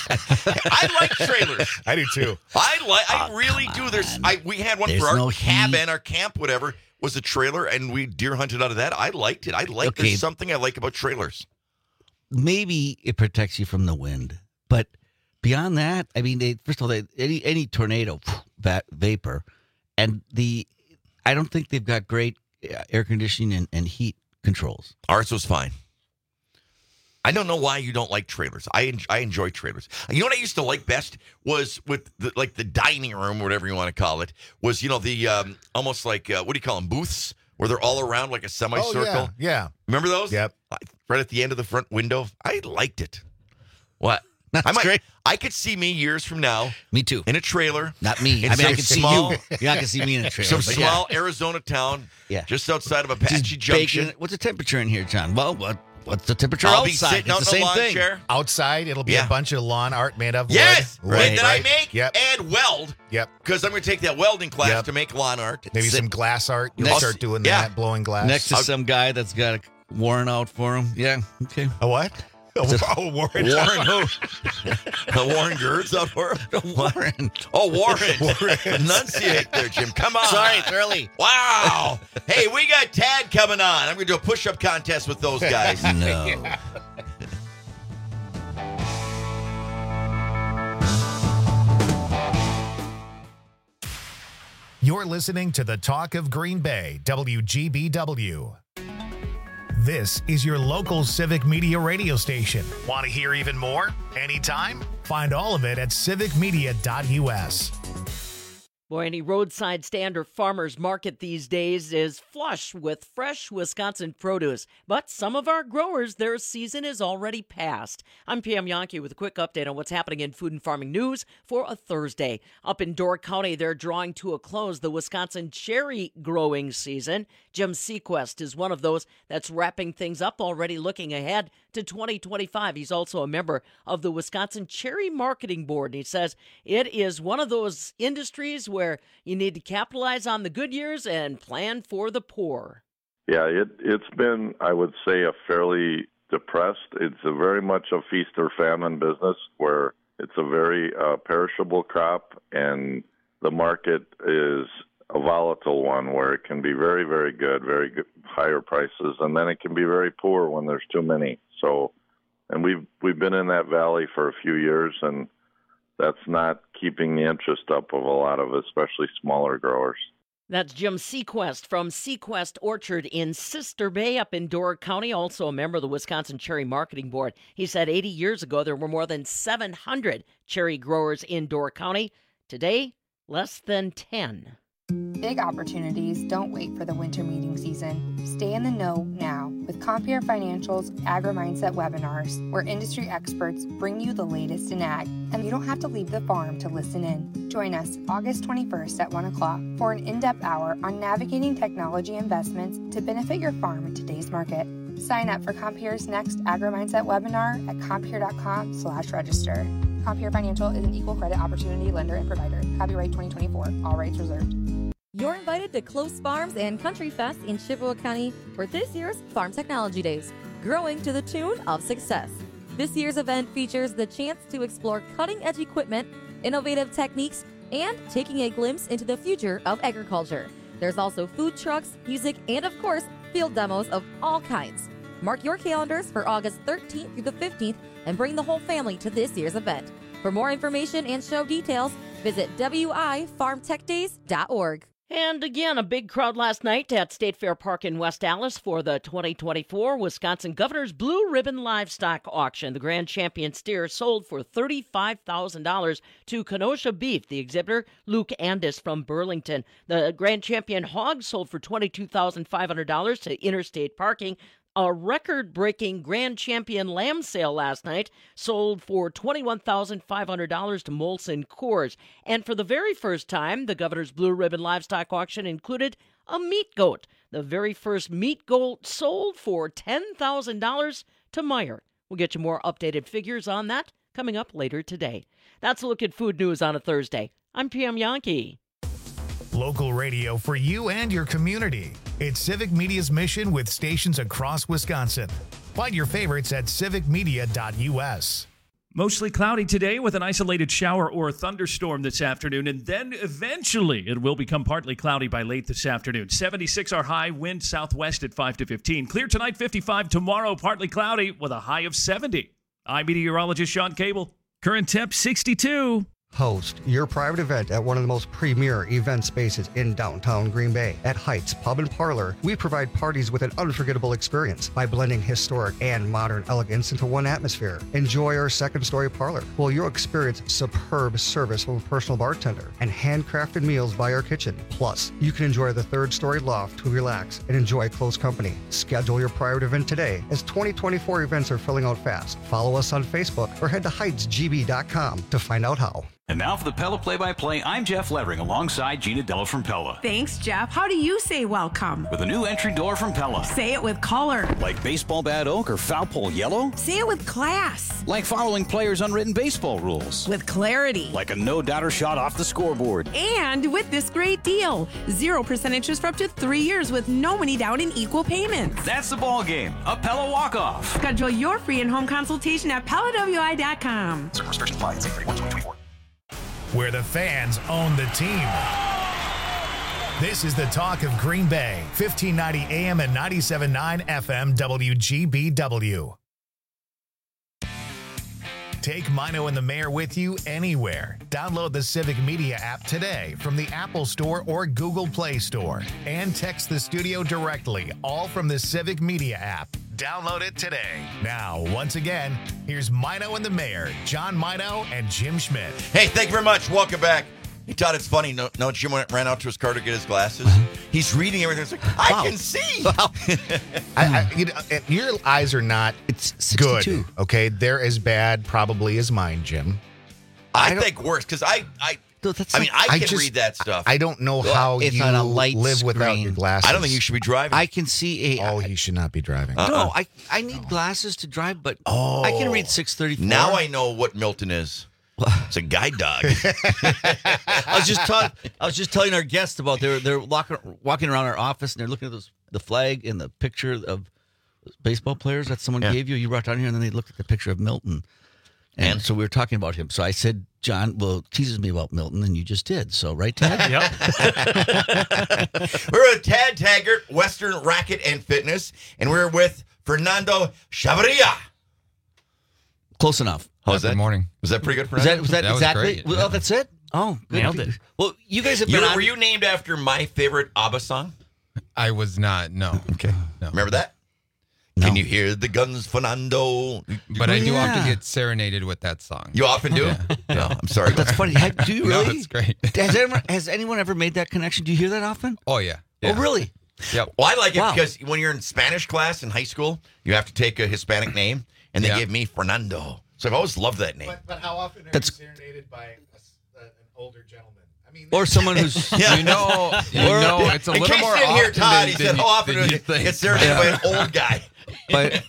I like trailers. I do too. I like. I Oh, really come do. There's. on. I we had one There's for our no cabin, heat. our camp, whatever was a trailer, and we deer hunted out of that. I liked it. I like. Okay. There's something I like about trailers. Maybe it protects you from the wind, but beyond that, I mean, they, first of all, they, any any tornado, va- vapor, and the. I don't think they've got great uh, air conditioning and, and heat controls. Ours was fine. I don't know why you don't like trailers. I en- I enjoy trailers. You know what I used to like best was with the, like the dining room, whatever you want to call it, was you know the um, almost like uh, what do you call them, booths where they're all around like a semicircle. Oh, yeah, yeah. Remember those? Yep. Right at the end of the front window. I liked it. What? That's I might, great. I could see me years from now Me too. in a trailer. Not me. In I mean, I some can see small- you. You're not gonna see me in a trailer. Some but yeah. small Arizona town, Yeah. just outside of Apache Just Junction. bacon. What's the temperature in here, John? Well, what what's the temperature I'll be outside? sitting It's out the in the same lawn thing. chair. Outside, it'll be Yeah. a bunch of lawn art made of Yes, wood. right, that I right? make Yep. and weld Yep. because I'm going to take that welding class Yep. to make lawn art. Maybe Sit- some glass art. You'll Next- start doing yeah. that, blowing glass. Next to I'll- some guy that's got a warrant out for him. Yeah. Okay. a what? Oh, oh, Warren. Warren who? Warren Gertz out for him? Warren. Oh, Warren. Enunciate there, Jim. Come on. Sorry, it's early. Wow. Hey, we got Tad coming on. I'm going to do a push-up contest with those guys. No. You're listening to the Talk of Green Bay, W G B W. This is your local civic media radio station. Want to hear even more? Anytime? Find all of it at civic media dot U S. Boy, any roadside stand or farmer's market these days is flush with fresh Wisconsin produce. But some of our growers, their season is already past. I'm Pam Yankee with a quick update on what's happening in food and farming news for a Thursday. Up in Door County, they're drawing to a close the Wisconsin cherry growing season. Jim Sequest is one of those that's wrapping things up, already looking ahead to twenty twenty-five. He's also a member of the Wisconsin Cherry Marketing Board. And he says it is one of those industries where you need to capitalize on the good years and plan for the poor. Yeah, it, it's been, I would say, a fairly depressed. It's a very much a feast or famine business where it's a very uh, perishable crop, and the market is a volatile one where it can be very, very good, very good, higher prices, and then it can be very poor when there's too many. So, and we've we've been in that valley for a few years, and that's not keeping the interest up of a lot of, especially smaller growers. That's Jim Sequest from Sequest Orchard in Sister Bay up in Door County, also a member of the Wisconsin Cherry Marketing Board. He said eighty years ago there were more than seven hundred cherry growers in Door County. Today, less than ten. Big opportunities don't wait for the winter meeting season. Stay in the know now with Compeer Financial's Agri-Mindset webinars, where industry experts bring you the latest in ag, and you don't have to leave the farm to listen in. Join us August twenty-first at one o'clock for an in-depth hour on navigating technology investments to benefit your farm in today's market. Sign up for Compeer's next Agri-Mindset webinar at compeer.com slash register. Compeer Financial is an equal credit opportunity lender and provider. Copyright twenty twenty-four. All rights reserved. You're invited to Close Farms and Country Fest in Chippewa County for this year's Farm Technology Days, growing to the tune of success. This year's event features the chance to explore cutting-edge equipment, innovative techniques, and taking a glimpse into the future of agriculture. There's also food trucks, music, and of course, field demos of all kinds. Mark your calendars for August thirteenth through the fifteenth and bring the whole family to this year's event. For more information and show details, visit w i farm tech days dot org. And again, a big crowd last night at State Fair Park in West Allis for the twenty twenty-four Wisconsin Governor's Blue Ribbon Livestock Auction. The grand champion steer sold for thirty-five thousand dollars to Kenosha Beef, the exhibitor Luke Andis from Burlington. The grand champion hog sold for twenty-two thousand five hundred dollars to Interstate Parking. A record-breaking grand champion lamb sale last night sold for twenty-one thousand five hundred dollars to Molson Coors. And for the very first time, the Governor's Blue Ribbon Livestock Auction included a meat goat. The very first meat goat sold for ten thousand dollars to Meijer. We'll get you more updated figures on that coming up later today. That's a look at food news on a Thursday. I'm Pam Yankee. Local radio for you and your community. It's Civic Media's mission with stations across Wisconsin. Find your favorites at civic media dot u s. Mostly cloudy today with an isolated shower or thunderstorm this afternoon, and then eventually it will become partly cloudy by late this afternoon. seventy-six our high, wind southwest at five to fifteen. Clear tonight, fifty-five tomorrow, partly cloudy with a high of seventy. I'm meteorologist Sean Cable. Current temp sixty-two. Host your private event at one of the most premier event spaces in downtown Green Bay. At Heights Pub and Parlor, we provide parties with an unforgettable experience by blending historic and modern elegance into one atmosphere. Enjoy our second-story parlor, while you'll experience superb service from a personal bartender and handcrafted meals by our kitchen. Plus, you can enjoy the third-story loft to relax and enjoy close company. Schedule your private event today, as twenty twenty-four events are filling out fast. Follow us on Facebook or head to heights g b dot com to find out how. And now for the Pella Play-by-Play, I'm Jeff Levering alongside Gina Della from Pella. Thanks, Jeff. How do you say welcome? With a new entry door from Pella. Say it with color. Like baseball bat oak or foul pole yellow? Say it with class. Like following players' unwritten baseball rules. With clarity. Like a no-doubter shot off the scoreboard. And with this great deal, zero percent interest for up to three years with no money down and equal payments. That's the ball game. A Pella walk-off. Schedule your free in-home consultation at Pella W I dot com. Certain restrictions apply. See thirty-one twenty twenty-four. Where the fans own the team. This is the talk of Green Bay, fifteen ninety A M and ninety-seven point nine F M W G B W. Take Mino and the Mayor with you anywhere. Download the Civic Media app today from the Apple Store or Google Play Store. And text the studio directly, all from the Civic Media app. Download it today. Now, once again, here's Mino and the Mayor, John Mino and Jim Schmidt. Hey, thank you very much. Welcome back. He thought it's funny. No, no, Jim went, ran out to his car to get his glasses. He's reading everything. It's like, I Wow. can see. I, I, you know, and your eyes are not it's good. Okay, they're as bad probably as mine, Jim. I, think worse because I, I, I mean, I can just- read that stuff. I don't know how It's you on a light live without screen. your glasses. I don't think you should be driving. I can see a. Oh, he should not be driving. Uh-uh. No, I I need glasses to drive, but Oh. I can read six thirty-four. Now I know what Milton is. It's a guide dog. I was just telling I was just telling our guests about they're they're walking walking around our office and they're looking at those the flag and the picture of baseball players that someone Yeah. gave you. You brought down here, and then they looked at the picture of Milton, and, And? so we were talking about him. So I said, John, well, teases me about Milton, and you just did. So right, Tad? Yep. We're with Tad Taggart, Western Racket and Fitness, and we're with Fernando Chavarria. Close enough. How's that? Good morning. Was that pretty good, Was Fernando? that was that, That was exactly? great, Well, yeah. that's it. Oh, good. Nailed it. Well, you guys have You been were, on. were you named after my favorite ABBA song? I was not. No. Okay. No. Remember that? No. Can you hear the guns, Fernando? But I do Yeah. often get serenaded with that song. You often do? No, I'm sorry. That's funny. Ha- Do you No, really? it's great. Has, ever, has anyone ever made that connection? Do you hear that often? Oh yeah. yeah. Oh, really? Yep. Well, I like it Wow. because when you're in Spanish class in high school, you have to take a Hispanic name, and they Yeah. gave me Fernando. So I've always loved that name. But, but how often are That's- you serenaded by a s- uh, an older gentleman? I mean, Or someone who's Yeah. You know, you Or- know, it's a in little case more you didn't hear often Todd, than, he than said, you, how often than do you you think. get serenaded by an old guy? But,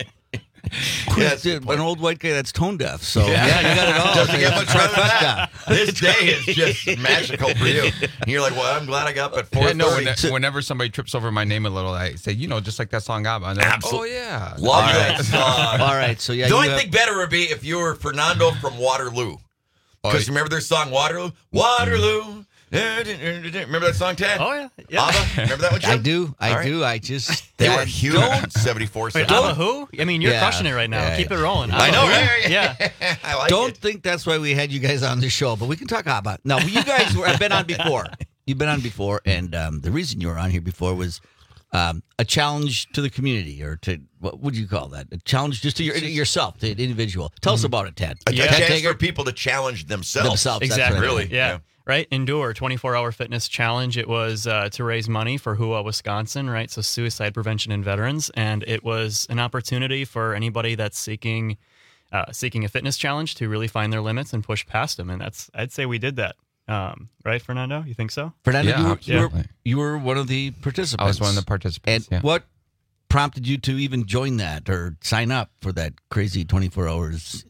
Yes. an old white guy that's tone deaf. So Yeah. yeah, you got it all. Doesn't get It's a much better than that. trifecta. This day is just magical for you. And you're like, well, I'm glad I got up at four Yeah, thirty. no, when, whenever somebody trips over my name a little, I say, you know, just like that song ABBA. And they're like, Absolute- oh, yeah. Love All that right. song. All right, so yeah, the you only have- thing better would be if you were Fernando from Waterloo. Oh, Because remember their song Waterloo? Waterloo. Remember that song, Ted? Oh, yeah. Yeah. ABBA? Remember that one, Jim? I do, I All right. do. I just They I were huge. Don't, seventy-four. Wait, seventy-five. ABBA who? I mean, you're Yeah. crushing it right now. Yeah, Keep yeah. it rolling. I ABBA know, who? right? Yeah. I like don't it. think that's why we had you guys on the show, but we can talk about. No, you guys were, have been on before. You've been on before, and um, the reason you were on here before was um, a challenge to the community, or to what would you call that? A challenge just to your, yourself, to the individual. Tell us about it, Ted. A, Yeah. a Ted chance Taggart? for people to challenge themselves. Themselves, that's Exactly. right. Really? Yeah. Yeah. Right. Endure twenty-four hour fitness challenge. It was uh, to raise money for H U A Wisconsin, right? So suicide prevention in veterans. And it was an opportunity for anybody that's seeking uh, seeking a fitness challenge to really find their limits and push past them. And that's, I'd say we did that. Um, right, Fernando? You think so? Fernando, Yeah, you, were, you, were, absolutely. you were one of the participants. I was one of the participants. And yeah. what prompted you to even join that or sign up for that crazy twenty-four hours?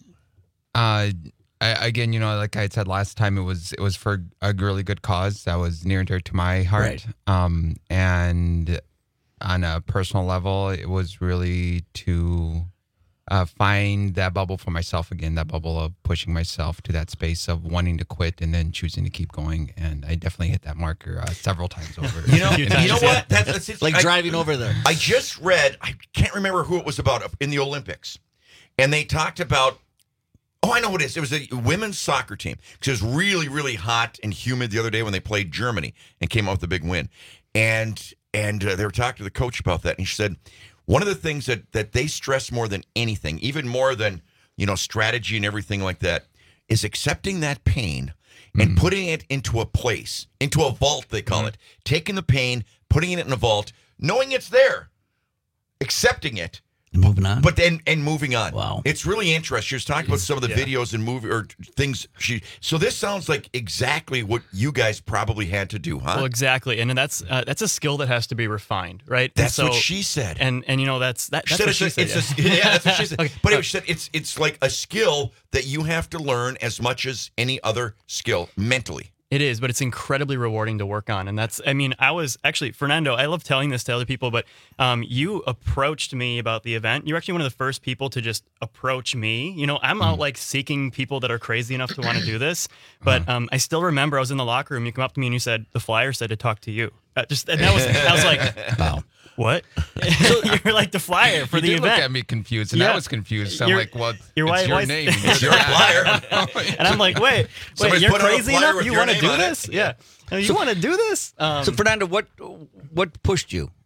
Uh, I, again, you know, like I said last time, it was it was for a really good cause that was near and dear to my heart. Right. Um, and on a personal level, it was really to uh, find that bubble for myself again, that bubble of pushing myself to that space of wanting to quit and then choosing to keep going. And I definitely hit that marker uh, several times over. You know, you know what? That's, that's it's, Like I- driving over there. I just read, I can't remember who it was about in the Olympics. And they talked about, oh, I know what it is. It was a women's soccer team. Because it was really, really hot and humid the other day when they played Germany and came out with a big win. And and uh, they were talking to the coach about that. And she said, one of the things that, that they stress more than anything, even more than, you know, strategy and everything like that, is accepting that pain and putting it into a place, into a vault, they call it. Taking the pain, putting it in a vault, knowing it's there, accepting it, And moving on. but then and moving on. Wow. It's really interesting. She was talking about some of the Yeah. videos and movie or things she so this sounds like exactly what you guys probably had to do, huh? Well, exactly, and that's uh, that's a skill that has to be refined, right? And That's what she said. and and you know that's that. She That's said what it's, she a, said. it's a, yeah, that's what she said. Okay, But uh, it, she said it's it's like a skill that you have to learn as much as any other skill mentally. It is, but it's incredibly rewarding to work on. And that's, I mean, I was actually, Fernando, I love telling this to other people, but um, you approached me about the event. You're actually one of the first people to just approach me. You know, I'm out like seeking people that are crazy enough to want to do this. But um, I still remember I was in the locker room. You come up to me and you said, the flyer said to talk to you. Uh, just, and that was, I was like, wow. What? So you're like the flyer for you the did event. look at me confused, and Yeah. I was confused. So I'm You're- like, well, you're it's why- your why- name. It's your flyer. And I'm like, wait, wait, Somebody's you're putting out a crazy flyer enough? with You your want to name do on it? this? Yeah. You want to do this? Um, So Fernando, what what pushed you?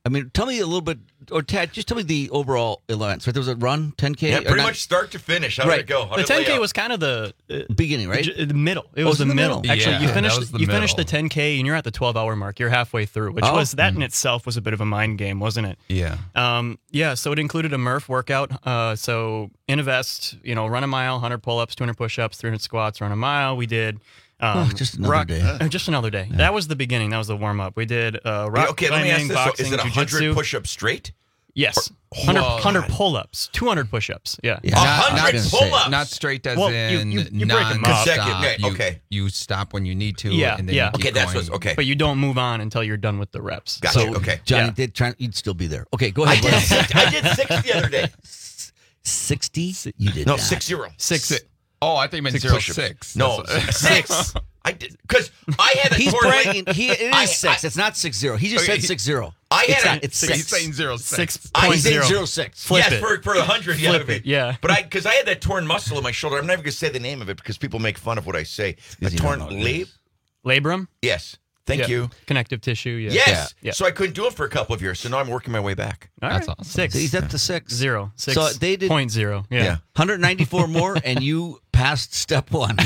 I mean, tell me a little bit, or Tad, just tell me the overall events. Right, there was a run, ten K. Yeah, pretty much start to finish. How right. did it go? How the did it ten K lay out? was kind of the uh, beginning, right? J- the middle. It Oh, was it the, was the middle. middle? Actually, Yeah, you that finished was the you finished the middle. ten K and you're at the twelve hour mark. You're halfway through, which Oh. was that in itself was a bit of a mind game, wasn't it? Yeah. Um, yeah, so it included a Murph workout. Uh, so in a vest, you know, run a mile, one hundred pull-ups, two hundred push-ups, three hundred squats, run a mile. We did um, Oh, just another rock, day. uh, just another day. That was the beginning. That was the warm-up. We did uh, rock Yeah, okay, let me ask climbing, this. So boxing, is it one hundred jiu-jitsu. push-ups straight? Yes. Or- one hundred, Whoa. one hundred pull-ups, two hundred push-ups. Yeah. Yeah. A Not- hundred not- pull-ups. Not straight as Well, you- in you- you break 'em up. non-stop. Consecutive, yeah, You- okay. You stop when you need to. Yeah, and then yeah. You keep Okay, that's going. what's okay. But you don't move on until you're done with the reps. Gotcha. So, okay. Johnny Yeah. did try. You'd still be there. Okay, go I ahead. did. Six, I did six the other day. Sixty. You did No, not. six zero. Six. Oh, I think you meant Six zero push-ups. six. No, That's- six. I did because I had a He's torn bragging. He it is I- six. I- it's not six zero. He just Okay, said he- six zero. I it's had not, a- it's He's six. saying zero Six six. I point He's saying zero. zero six. Flip yes, it. for for a hundred, yeah, Flip okay. it, yeah. But I because I had that torn muscle in my shoulder. I'm never gonna say the name of it because people make fun of what I say. A Because you torn don't know what it lab. is. Labrum? Yes, thank Yeah. you. Connective tissue, yeah. Yes. Yeah. So I couldn't do it for a couple of years. So now I'm working my way back. All That's right. awesome. Six. So he's up to six. Zero. Six. So they did- point zero. Yeah. Yeah. one hundred ninety-four more, and you passed step one.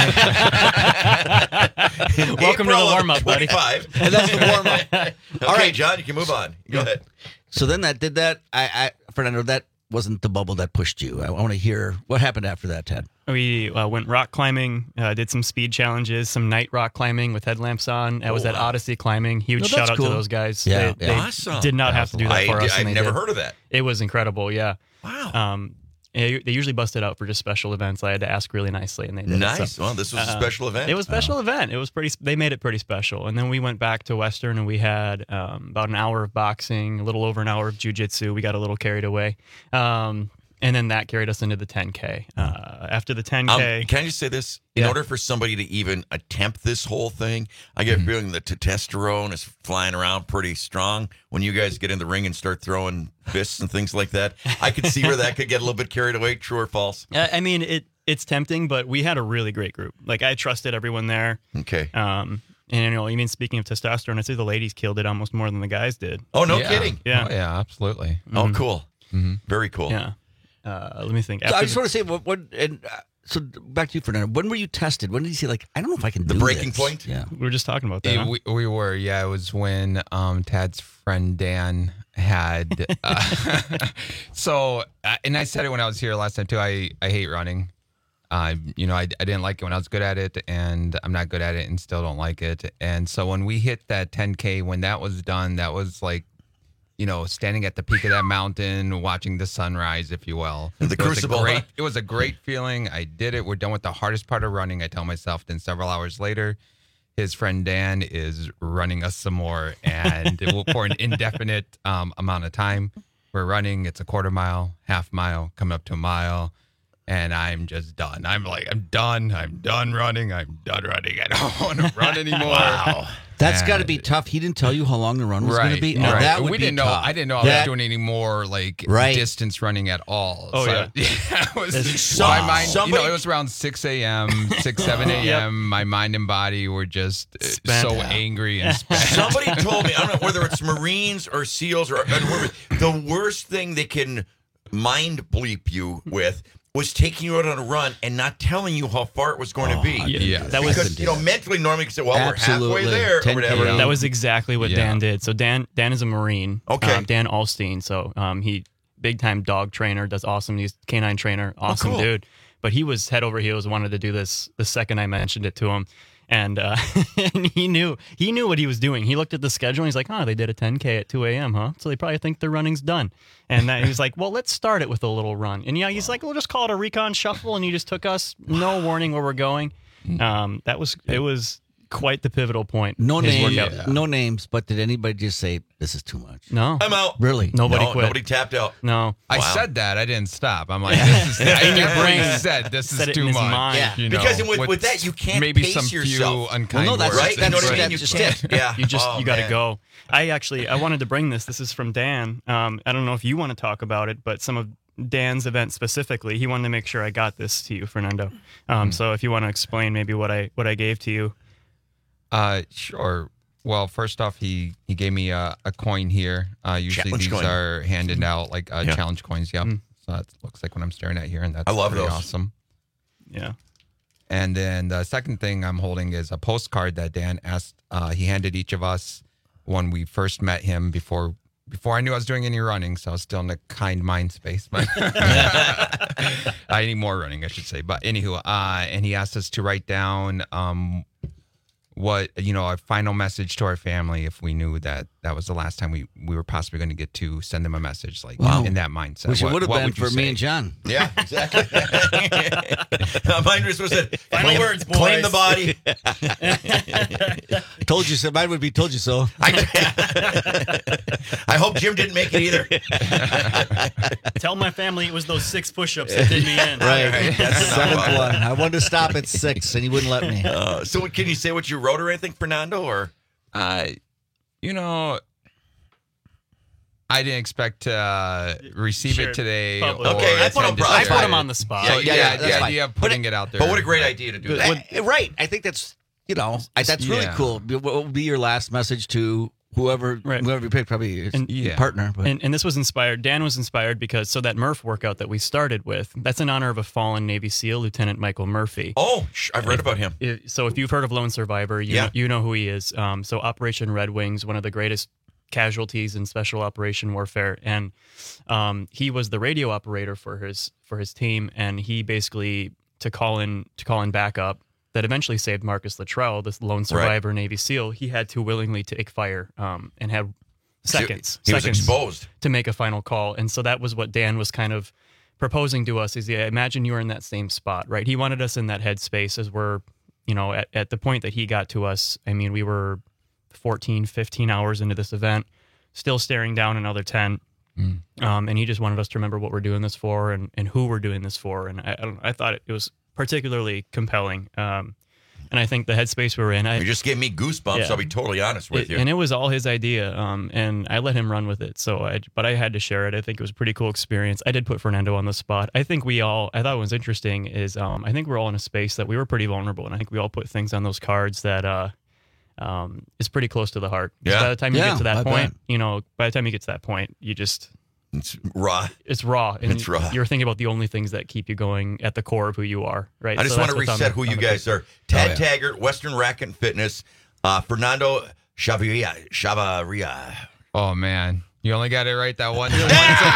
Welcome to the warm-up, buddy. Twenty-five. And that's the warm up. Okay, All right. John, you can move on. Go ahead. So then that did that. I, I Fernando, that wasn't the bubble that pushed you. I, I want to hear what happened after that, Ted. We uh, went rock climbing, uh, did some speed challenges, some night rock climbing with headlamps on. I was Oh, at wow. Odyssey climbing. Huge No, shout that's out cool. to those guys. Yeah, they, yeah. they Awesome. did not have to do that I, for us. I've and they never did. heard of that. It was incredible. Yeah. Wow. Um, yeah, they usually bust it out for just special events. I had to ask really nicely, and they did. Nice. So, Well, this was a uh, special event. It was a special event. It was pretty. They made it pretty special. And then we went back to Western, and we had um, about an hour of boxing, a little over an hour of jiu-jitsu. We got a little carried away, um, and then that carried us into the ten K. Uh, after the ten K, Um, can I just say this? In Yeah. order for somebody to even attempt this whole thing, I get a feeling the testosterone is flying around pretty strong. When you guys get in the ring and start throwing fists and things like that, I could see where that could get a little bit carried away. True or false? I I mean, it it's tempting, but we had a really great group. Like I trusted everyone there. Okay. Um, and you know, you mean speaking of testosterone, I'd say the ladies killed it almost more than the guys did. Oh, no Yeah. kidding. Yeah. Oh, yeah, absolutely. Oh, cool. Mhm. Very cool. Yeah. Uh, let me think. So After I just the- want to say, what, what and uh, so back to you, Fernando. When were you tested? When did you say, like, I don't know if I can The do breaking this? point? Yeah. we were just talking about that. Yeah, huh? we, we were, yeah. It was when um, Tad's friend Dan had. Uh, so, uh, and I said it when I was here last time too. I, I hate running. Uh, you know, I, I didn't like it when I was good at it, and I'm not good at it and still don't like it. And so when we hit that ten K, when that was done, that was like, you know, standing at the peak of that mountain, watching the sunrise, if you will. The It was a crucible, great- huh? It was a great feeling. I did it. We're done with the hardest part of running, I tell myself. Then several hours later, his friend Dan is running us some more, and it will for an indefinite um, amount of time. We're running. It's a quarter mile, half mile, coming up to a mile, and I'm just done. I'm like, I'm done. I'm done running. I'm done running. I don't want to run anymore. Wow. That's got to And- be tough. He didn't tell you how long the run was going to be. Right. Now, that would we be didn't know. tough. I didn't know I That- was doing any more like Right. distance running at all. Oh, yeah. yeah. It was, There's- my mind, Somebody- you know, it was around six a.m., six, seven a.m. My mind and body were just uh, Spent. so angry and spent. Somebody told me, I don't know whether it's Marines or SEALs or or whoever, the worst thing they can mind bleep you with was taking you out on a run and not telling you how far it was going to be. Yeah, Yeah. that was Because, you know, mentally, normally you can say, well, Absolutely. we're halfway there or ten K. whatever. that was exactly what Yeah. Dan did. So Dan Dan is a Marine. Okay. Um, Dan Alstein. So um, he big time dog trainer, does awesome. He's canine trainer, awesome cool. dude. But he was head over heels, wanted to do this the second I mentioned it to him. And, uh, and he knew he knew what he was doing. He looked at the schedule and he's like, oh, they did a ten K at two a.m., huh? So they probably think their running's done. And that, he was like, well, let's start it with a little run. And yeah, he's like, we'll just call it a recon shuffle. And he just took us, no warning where we're going. Um, that was it was quite the pivotal point. No his names, workout. no names, but did anybody just say, this is too much? No. I'm out. Really? Nobody No, quit. Nobody tapped out. No. I Wow. said that. I didn't stop. I'm like, this is, I In your definitely brain. said this Said is it in too his much. mind. Yeah, you know, because with, with that, you can't maybe pace some yourself. few unkind Well, no, that's- words. Right? that's You know what I what mean? You that's can't. it. Yeah. You just Oh, you got to man. go. I actually I wanted to bring this. This is from Dan. Um, I don't know if you want to talk about it, but some of Dan's event specifically, he wanted to make sure I got this to you, Fernando. Um, Mm. So if you want to explain maybe what I what I gave to you. Uh, sure. Well, first off, he, he gave me a, a coin here. Uh, usually Challenge these coin. are handed out like uh, Yeah. challenge coins. Yep. Mm. So that looks like what I'm staring at here, and that's I love pretty those. awesome. Yeah. And then the second thing I'm holding is a postcard that Dan asked. Uh, he handed each of us when we first met him before before I knew I was doing any running. So I was still in the kind mind space, but I need more running, I should say. But anywho, uh, and he asked us to write down um, what, you know, a final message to our family if we knew that that was the last time we, we were possibly going to get to send them a message, like Wow. in that mindset. Which it What- would have what been would you for me say? and John. Yeah, exactly. Mine was supposed to Final claim, words, boys. claim the body. Told you so. Mine would be told you so. I hope Jim didn't make it either. Tell my family it was those six push-ups that did me in. Right. Right, that's enough Seventh of it. one. I wanted to stop at six, and he wouldn't let me. Uh, so, what- can you say what you wrote or anything, Fernando? Or Uh, you know, I didn't expect to uh, receive Share it today. public. or Okay, I put him- attend to I share put him it. on the spot. So, Yeah, yeah, yeah, yeah, that's the fine. idea of But putting it- it out there. but what a great idea to do that. Eh, right. I think that's, you know, I, that's really Yeah. cool. What will be your last message to whoever, Right. whoever you pick, probably your, And- your Yeah. partner? But And, and this was inspired. Dan was inspired because so that Murph workout that we started with, that's in honor of a fallen Navy SEAL, Lieutenant Michael Murphy. Oh, sh- I've read about him. If- so if you've heard of Lone Survivor, you, Yeah. know, you know who he is. Um, so Operation Red Wings, one of the greatest casualties in special operation warfare, and um, he was the radio operator for his for his team, and he basically to call in to call in backup that eventually saved Marcus Luttrell, this lone survivor Navy SEAL. He had to willingly take fire um, and had seconds. He was seconds exposed. to make a final call, and so that was what Dan was kind of proposing to us. Is yeah, imagine you were in that same spot, right? He wanted us in that headspace as we're, you know, at, at the point that he got to us. I mean, we were fourteen, fifteen hours into this event, still staring down another ten. Mm. Um, and he just wanted us to remember what we're doing this for and, and who we're doing this for. And I, I, don't, I thought it, it was particularly compelling. Um, and I think the headspace we were in, I, You just gave me goosebumps. Yeah. I'll be totally honest with it- you. and it was all his idea. Um, and I let him run with it. So I, but I had to share it. I think it was a pretty cool experience. I did put Fernando on the spot. I think we all, I thought what was interesting is, um, I think we're all in a space that we were pretty vulnerable. And I think we all put things on those cards that, uh, um, is pretty close to the heart. 'Cause Yeah. By the time you Yeah, get to that I point, bet. you know, by the time you get to that point, you just, It's raw. it's raw. And It's raw. You're thinking about the only things that keep you going at the core of who you are, right? I just So want that's to what's on reset the- who on you the guys paper. are. Tad Oh, yeah. Taggart, Western Racket and Fitness, uh, Fernando Chavaria. Chavaria. Oh man, you only got it right that one. that,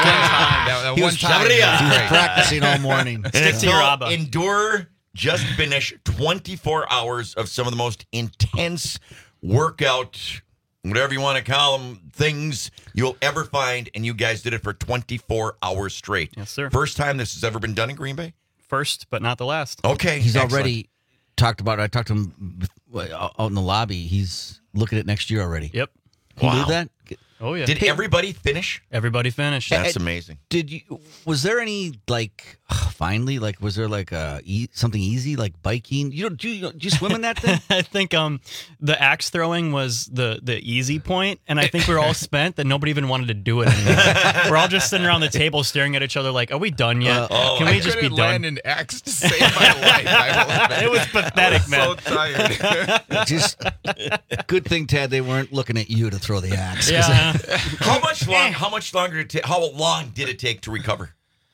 that He one was time. Chavaria. that was he was great. practicing all morning. And Stick it's to your called ABBA. Endure, just finish twenty-four hours of some of the most intense workout, whatever you want to call them, things you'll ever find. And you guys did it for twenty-four hours straight. Yes, sir. First time this has ever been done in Green Bay? First, but not the last. Okay. He's excellent. already talked about it. I talked to him bef- out in the lobby. He's looking at next year already. Yep. Can you Wow. do that? Oh, yeah. Did everybody finish? Everybody finished. That's Eh, amazing. Did you? Was there any like finally like was there like a e- something easy like biking? You don't do you, do you swim in that thing? I think um the axe throwing was the the easy point, and I think we were all spent that nobody even wanted to do it anymore. We're all just sitting around the table staring at each other like, are we done yet? Uh, oh, Can we I just be couldn't done? land an axe to save my life. I will admit. It was pathetic, I was man. So tired. Just good thing, Ted. They weren't looking at you to throw the axe. Yeah. How much long? How much longer did it ta- How long did it take to recover?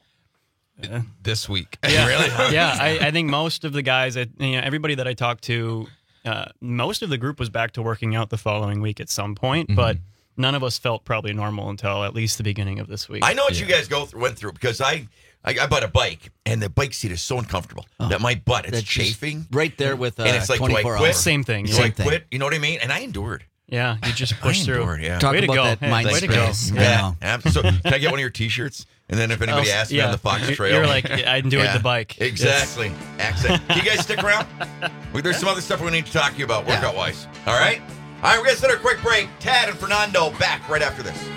This week. Yeah, Really? yeah. I, I think most of the guys, I, you know, everybody that I talked to, uh, most of the group was back to working out the following week at some point, Mm-hmm. but none of us felt probably normal until at least the beginning of this week. I know what you guys go through, went through because I, I I bought a bike and the bike seat is so uncomfortable that my butt it's That's just chafing. right there with uh, and it's like, do I twenty-four quit? hours. Same thing. Do Same I thing. quit? You know what I mean? And I endured. Yeah, you just push I through. endured, yeah. Talk Way to about go. that Hey, mind way to go. space. Yeah. Yeah. Ab- So can I get one of your T-shirts? And then if anybody Oh, asks me yeah. on the Fox You're- Trail, you're like, I endured the bike. Exactly. Accent. Can you guys stick around? Well, there's some other stuff we need to talk to you about workout wise. All right. All right. We're gonna set a quick break. Tad and Fernando back right after this.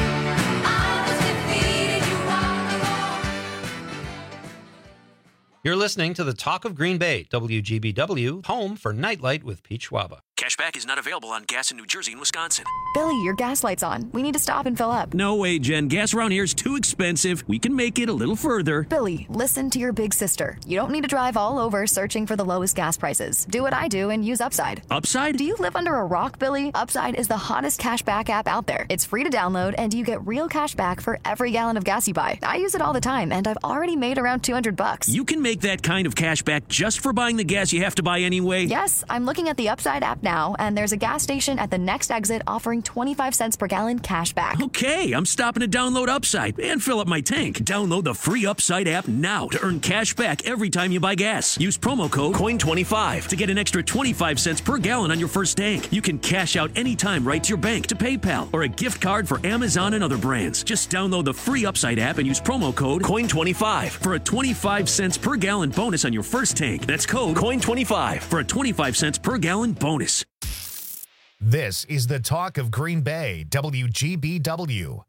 You're You're listening to the Talk of Green Bay, W G B W, home for Nightlight with Pete Schwaba. Cashback is not available on gas in New Jersey and Wisconsin. Billy, your gas light's on. We need to stop and fill up. No way, Jen. Gas around here is too expensive. We can make it a little further. Billy, listen to your big sister. You don't need to drive all over searching for the lowest gas prices. Do what I do and use Upside. Upside? Do you live under a rock, Billy? Upside is the hottest cashback app out there. It's free to download, and you get real cash back for every gallon of gas you buy. I use it all the time, and I've already made around two hundred bucks. You can make that kind of cash back just for buying the gas you have to buy anyway? Yes, I'm looking at the Upside app now, and there's a gas station at the next exit offering twenty-five cents per gallon cash back. Okay, I'm stopping to download Upside and fill up my tank. Download the free Upside app now to earn cash back every time you buy gas. Use promo code coin twenty-five to get an extra twenty-five cents per gallon on your first tank. You can cash out anytime right to your bank, to PayPal, or a gift card for Amazon and other brands. Just download the free Upside app and use promo code coin twenty-five for a twenty-five cents per gallon bonus on your first tank. That's code coin twenty-five for a twenty-five cents per gallon bonus. This is the Talk of Green Bay, W G B W.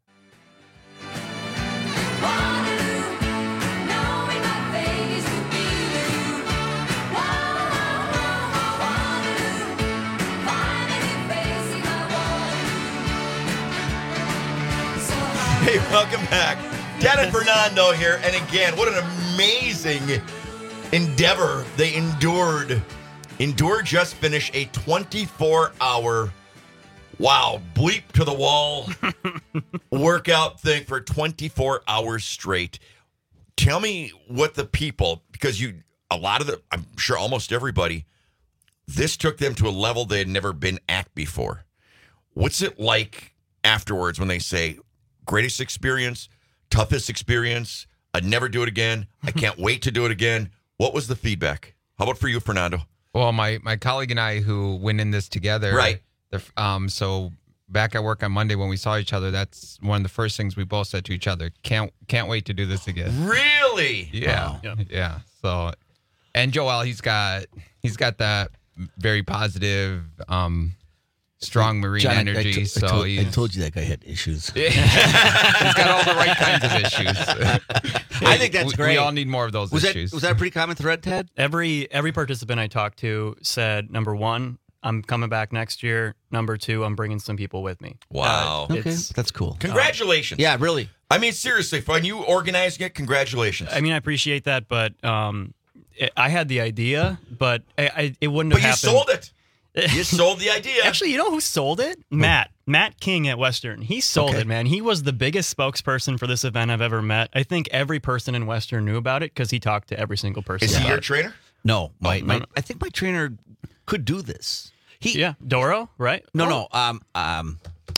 Hey, welcome back. Dad and Fernando here. And again, what an amazing endeavor they endured. Endure just finished a twenty-four hour, wow, bleep to the wall workout thing for twenty-four hours straight. Tell me what the people, because you, a lot of the, I'm sure almost everybody, this took them to a level they had never been at before. What's it like afterwards when they say, greatest experience, toughest experience, I'd never do it again, I can't wait to do it again? What was the feedback? How about for you, Fernando? Well, my, my colleague and I who went in this together. Right. The, um, so back at work on Monday when we saw each other, that's one of the first things we both said to each other. Can't can't wait to do this again. Really? Yeah. Wow. Yeah. yeah. So, and Joel, he's got he's got that very positive, um, strong marine John, I- I energy. to- I so told- I he's, told you that guy had issues. he's got all the right kinds of issues. I think that's we, great. We all need more of those Was issues. that was that a pretty common thread, Ted? Every every participant I talked to said, number one, I'm coming back next year. Number two, I'm bringing some people with me. Wow. Uh, Okay, it's- that's cool. Congratulations. Yeah, really. I mean, seriously, for you organizing it, congratulations. I mean, I appreciate that, but um, it, I had the idea, but I, I, it wouldn't But have you happened. sold it. You sold the idea. Actually, you know who sold it? Matt. Matt King at Western. He sold Okay. it, man. He was the biggest spokesperson for this event I've ever met. I think every person in Western knew about it because he talked to every single person. Is he about your it. trainer? No, my, no, my no. I think my trainer could do this. He Yeah, Doro, right? no Oh. no um um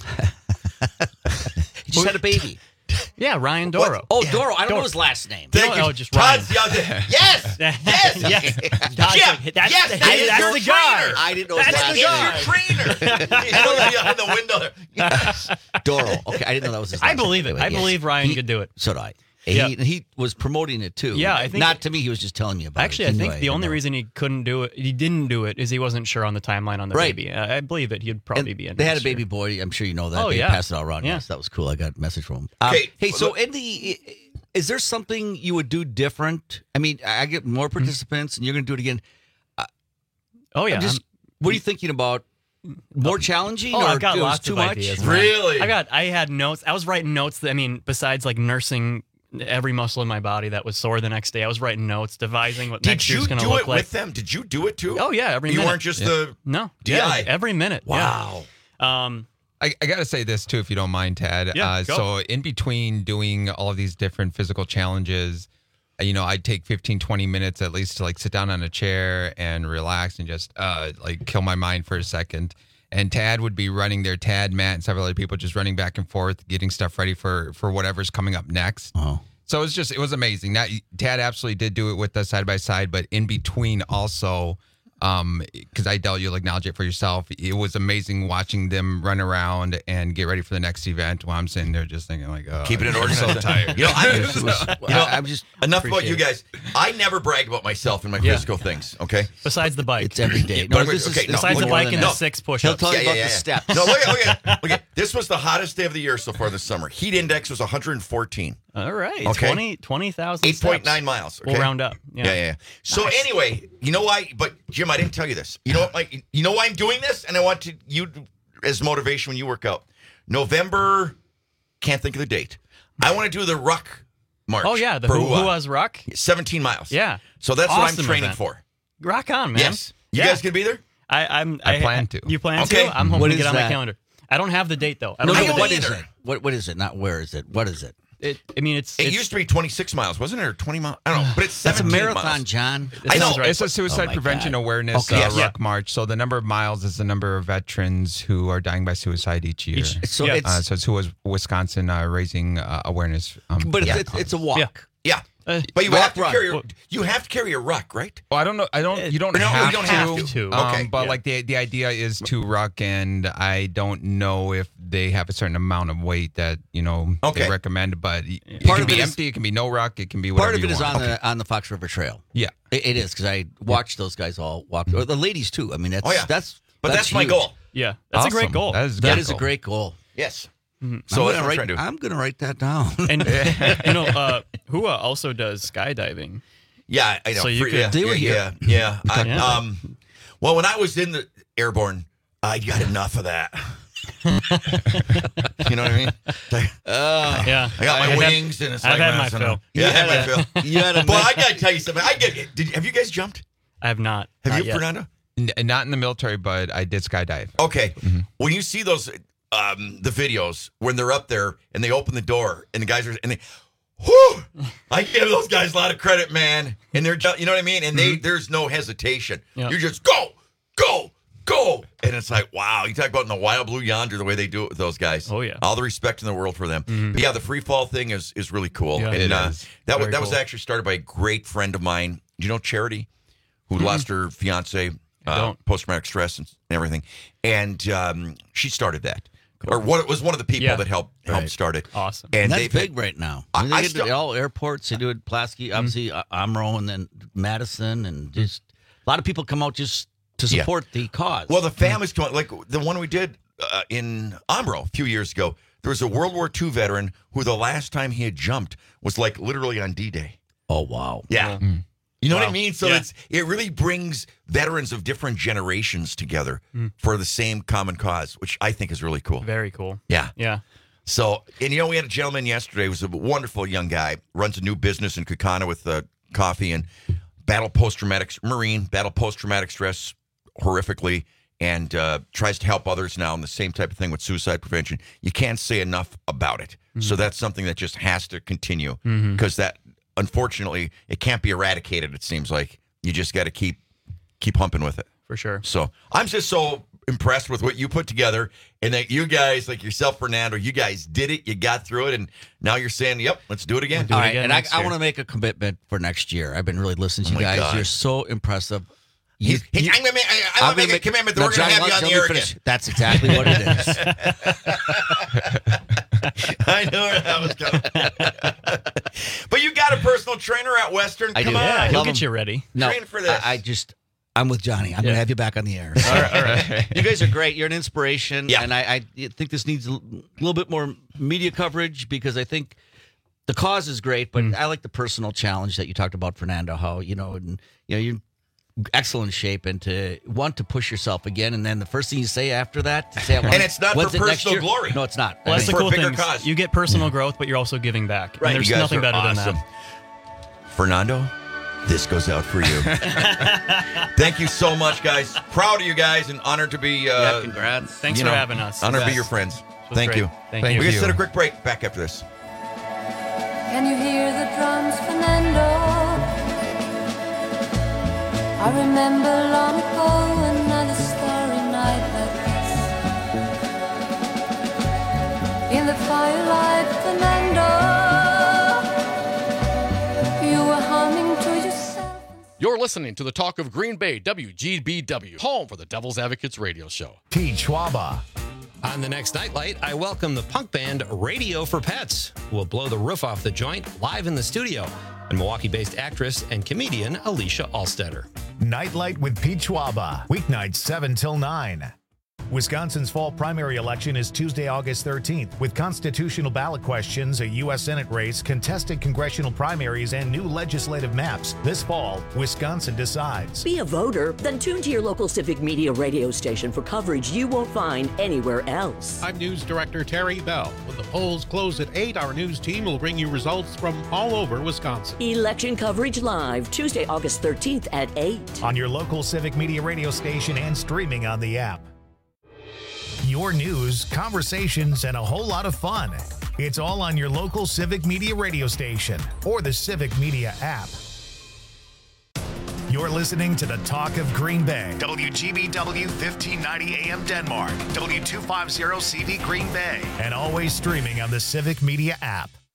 he just had a baby. Yeah, Ryan Doro. Oh, Doro. I don't Doro. know his last name. Thank Thank you. you. No, just Ryan. Todd's the other- Yes. Yes. yes. Todd's Jim, like, that's, yes, the, that is that's your the guy. trainer. I didn't know his That's last the guy. name. Trainer. He's going to be out the window there. Yes. Doro. Okay, I didn't know that was his last I believe name. it. I Yes. believe Ryan He- could do it. So do I. Yeah. He, he was promoting it too. Yeah, I think- not to me. He was just telling you about Actually, it. I He think knew the I only didn't know. reason he couldn't do it, he didn't do it, is he wasn't sure on the timeline on the Right. baby. I, I believe it. He'd probably And be in. they had a next year. baby boy. I'm sure you know that. Oh, they yeah. passed it all around. Yeah. Yes, that was cool. I got a message from him. Um, Okay, hey, so look- in the, is there something you would do different? I mean, I get more participants, and you're going to do it again. Oh yeah. I'm just, what are you thinking about? More challenging? Oh, or I've got it was lots too of much? ideas. man. Really? I got. I had notes. I was writing notes. That, I mean, besides like nursing every muscle in my body that was sore the next day, I was writing notes, devising what Did next you year's going to do look it like. with them? Did you do it too? Oh yeah, every You minute. weren't just Yeah. the No, D I. yeah, every minute. Wow. Yeah. Um. I, I got to say this too, if you don't mind, Tad. Yeah, uh, go. so in between doing all of these different physical challenges, uh, you know, I'd take fifteen, twenty minutes at least to like sit down on a chair and relax and just uh, like kill my mind for a second. And Tad would be running there, Tad, Matt, and several other people just running back and forth, getting stuff ready for for whatever's coming up next. Oh. So it was just, it was amazing. That Tad absolutely did do it with us side by side, but in between also, um, because I doubt you'll acknowledge it for yourself, it was amazing watching them run around and get ready for the next event while I'm sitting there just thinking like, oh, Keeping it I'm organized. so tired. You know, I, It was- it was- you know, I- I'm just enough about you appreciate guys. I never brag about myself and my Yeah. physical things. Okay. Besides the bike. It's every day. But No, I'm- this is okay, no, Besides look- the more bike than and that. the six He'll push-ups. tell you Yeah, about yeah, the yeah. steps. No, look at, look at, look at. This was the hottest day of the year so far this summer. Heat index was one hundred fourteen. All right. Okay. twenty twenty thousand eight point nine miles. Okay? We'll round up. Yeah, yeah. yeah. So Nice. anyway, you know why? But Jim, I didn't tell you this. You know what? Like, you know why I'm doing this, and I want to you as motivation when you work out. November, can't think of the date. I want to do the Ruck March. Oh, yeah. The for Who, Hua. Hua's Ruck. seventeen miles. Yeah. So that's what Awesome I'm training event. for. Rock on, man. Yes. You Yeah. guys gonna be there? I, I'm. I plan to. You plan Okay. to? I'm hoping What to is get on that? my calendar. I don't have the date though. I No, don't no, have the what date. is it? What what is it? Not where is it? What is it? It, I mean, it's. It it's, used to be twenty-six miles, wasn't it, or twenty miles? I don't know, but it's That's a seventeen marathon, miles. John. It I know. sounds right. It's a suicide Oh my prevention God. awareness Okay. uh, Yeah. ruck march. So the number of miles is the number of veterans who are dying by suicide each year. Each- So Yeah. it's uh, so it's who was Wisconsin uh, raising uh, awareness. Um, but it's, yeah. it's it's a walk. Yeah. Yeah, Uh, but you Walk, have to run. carry. Your, you have to carry a ruck, right? Well, I don't know. I don't. You don't No, you have don't to. have to. Um, Okay. But Yeah. like the the idea is to ruck, and I don't know if they have a certain amount of weight that you know Okay. they recommend. But it Part can of be it is- empty. It can be no ruck. It can be whatever Part of it you is want. on the on the Fox River Trail. Yeah. It, it is because I watched those guys all walk. Or the ladies too. I mean, that's Oh, yeah. that's But that's, my huge. goal. Yeah, that's a great Awesome. goal. That is, That great is a goal. great goal. Yes. So So I'm that's gonna, what I'm write, trying to do. I'm gonna write that down. And you know, uh, Hua also does skydiving. Yeah, I know. So you For- could- yeah, They were yeah, here. Yeah, yeah. I, Yeah. Um, well, when I was in the airborne, I got enough of that. You know what I mean? Like, Uh, Yeah, I got my I've had- wings, and it's I've like had my messing fill. up. Yeah, I had my fill. you had a But I gotta tell you something. I get. Did have you guys jumped? I have not. Have Not you, yet. Fernando? N- not in the military, but I did skydive. Okay. When you see those, um, the videos when they're up there and they open the door and the guys are and they, whew, I give those guys a lot of credit, man. And they're, ju- you know what I mean. And they, there's no hesitation. Yeah. You just go, go, go, and it's like, wow. You talk about in the Wild Blue Yonder the way they do it with those guys. Oh, yeah. All the respect in the world for them. But yeah, the free fall thing is is really cool. Yeah. and It uh, is. that was Very that was cool. actually started by a great friend of mine. Do you know Charity, who lost her fiance, uh, don't. post traumatic stress and everything, and um, she started that. Or what it was one of the people Yeah. that helped helped Right. start it. Awesome. And And that's they've big right now. I mean, I- I they get still- to all airports. They do it. Plasky, obviously, uh, Amro, and then Madison, and just a lot of people come out just to Yeah. support the cause. Well, the families come out, like the one we did uh, in Amro a few years ago. There was a World War Two veteran who the last time he had jumped was like literally on D-Day. oh wow, Yeah. You know what I Wow. mean? So Yeah. it's it really brings veterans of different generations together for the same common cause, which I think is really cool. Very cool. Yeah. Yeah. So, and you know, we had a gentleman yesterday who was a wonderful young guy, runs a new business in Kaukauna with uh, coffee and battle post-traumatic, Marine, battle post-traumatic stress horrifically, and uh, tries to help others now in the same type of thing with suicide prevention. You can't say enough about it. So that's something that just has to continue because that, unfortunately, it can't be eradicated, it seems like. You just got to keep keep humping with it. For sure. So I'm just so impressed with what you put together and that you guys, like yourself, Fernando, you guys did it. You got through it. And now you're saying, yep, let's do it again. Do it all right. again And I, next I year. want to make a commitment for next year. I've been really listening to Oh you my guys. God. You're so impressive. You, He's, he, you- I'm going to make, I, I I'm want to gonna make a commitment that no, we're going to John, have you let- on let the me air finish. again. That's exactly what it is. I know where that was going. But you got a personal trainer at Western. I Come do. on. Yeah, he'll love get him. you ready. No, Train for this. I, I just, I'm with Johnny. I'm Yeah. going to have you back on the air. All right. All right. You guys are great. You're an inspiration. Yeah. And I, I think this needs a l- little bit more media coverage because I think the cause is great, but I like the personal challenge that you talked about, Fernando, how, you know, and, you know, you're in excellent shape and to want to push yourself again. And then the first thing you say after that, to say, I want- And it's not for when's it next personal year? glory. No, it's not. Well, I that's the mean, for a cool bigger thing. cause. You get personal growth, but you're also giving back. Right, And there's you guys nothing are better awesome. than that. Fernando, this goes out for you. Thank you so much, guys. Proud of you guys and honored to be. Uh, yeah, congrats. Thanks you for know, having us. Honored to be Yes. your friends. was Thank great. you. Thank Thank you. We're you. going to take a quick break. Back after this. Can you hear the drums, Fernando? I remember long ago another starry night like this. In the firelight, Fernando, you were humming to yourself. You're listening to the Talk of Green Bay, W G B W, home for the Devil's Advocates radio show. Peachwaba. On the next Nightlight, I welcome the punk band Radio for Pets, who will blow the roof off the joint live in the studio, and Milwaukee-based actress and comedian Alicia Alstetter. Nightlight with Peachwaba. Weeknights seven till nine. Wisconsin's fall primary election is Tuesday, August thirteenth, with constitutional ballot questions, a U S Senate race, contested congressional primaries, and new legislative maps. This fall, Wisconsin decides. Be a voter? Then tune to your local Civic Media radio station for coverage you won't find anywhere else. I'm News Director Terry Bell. When the polls close at eight, our news team will bring you results from all over Wisconsin. Election coverage live, Tuesday, August thirteenth at eight. On your local Civic Media radio station and streaming on the app. Your news, conversations, and a whole lot of fun. It's all on your local Civic Media radio station or the Civic Media app. You're listening to the Talk of Green Bay. W G B W fifteen ninety A M Denmark. W two fifty C V Green Bay. And always streaming on the Civic Media app.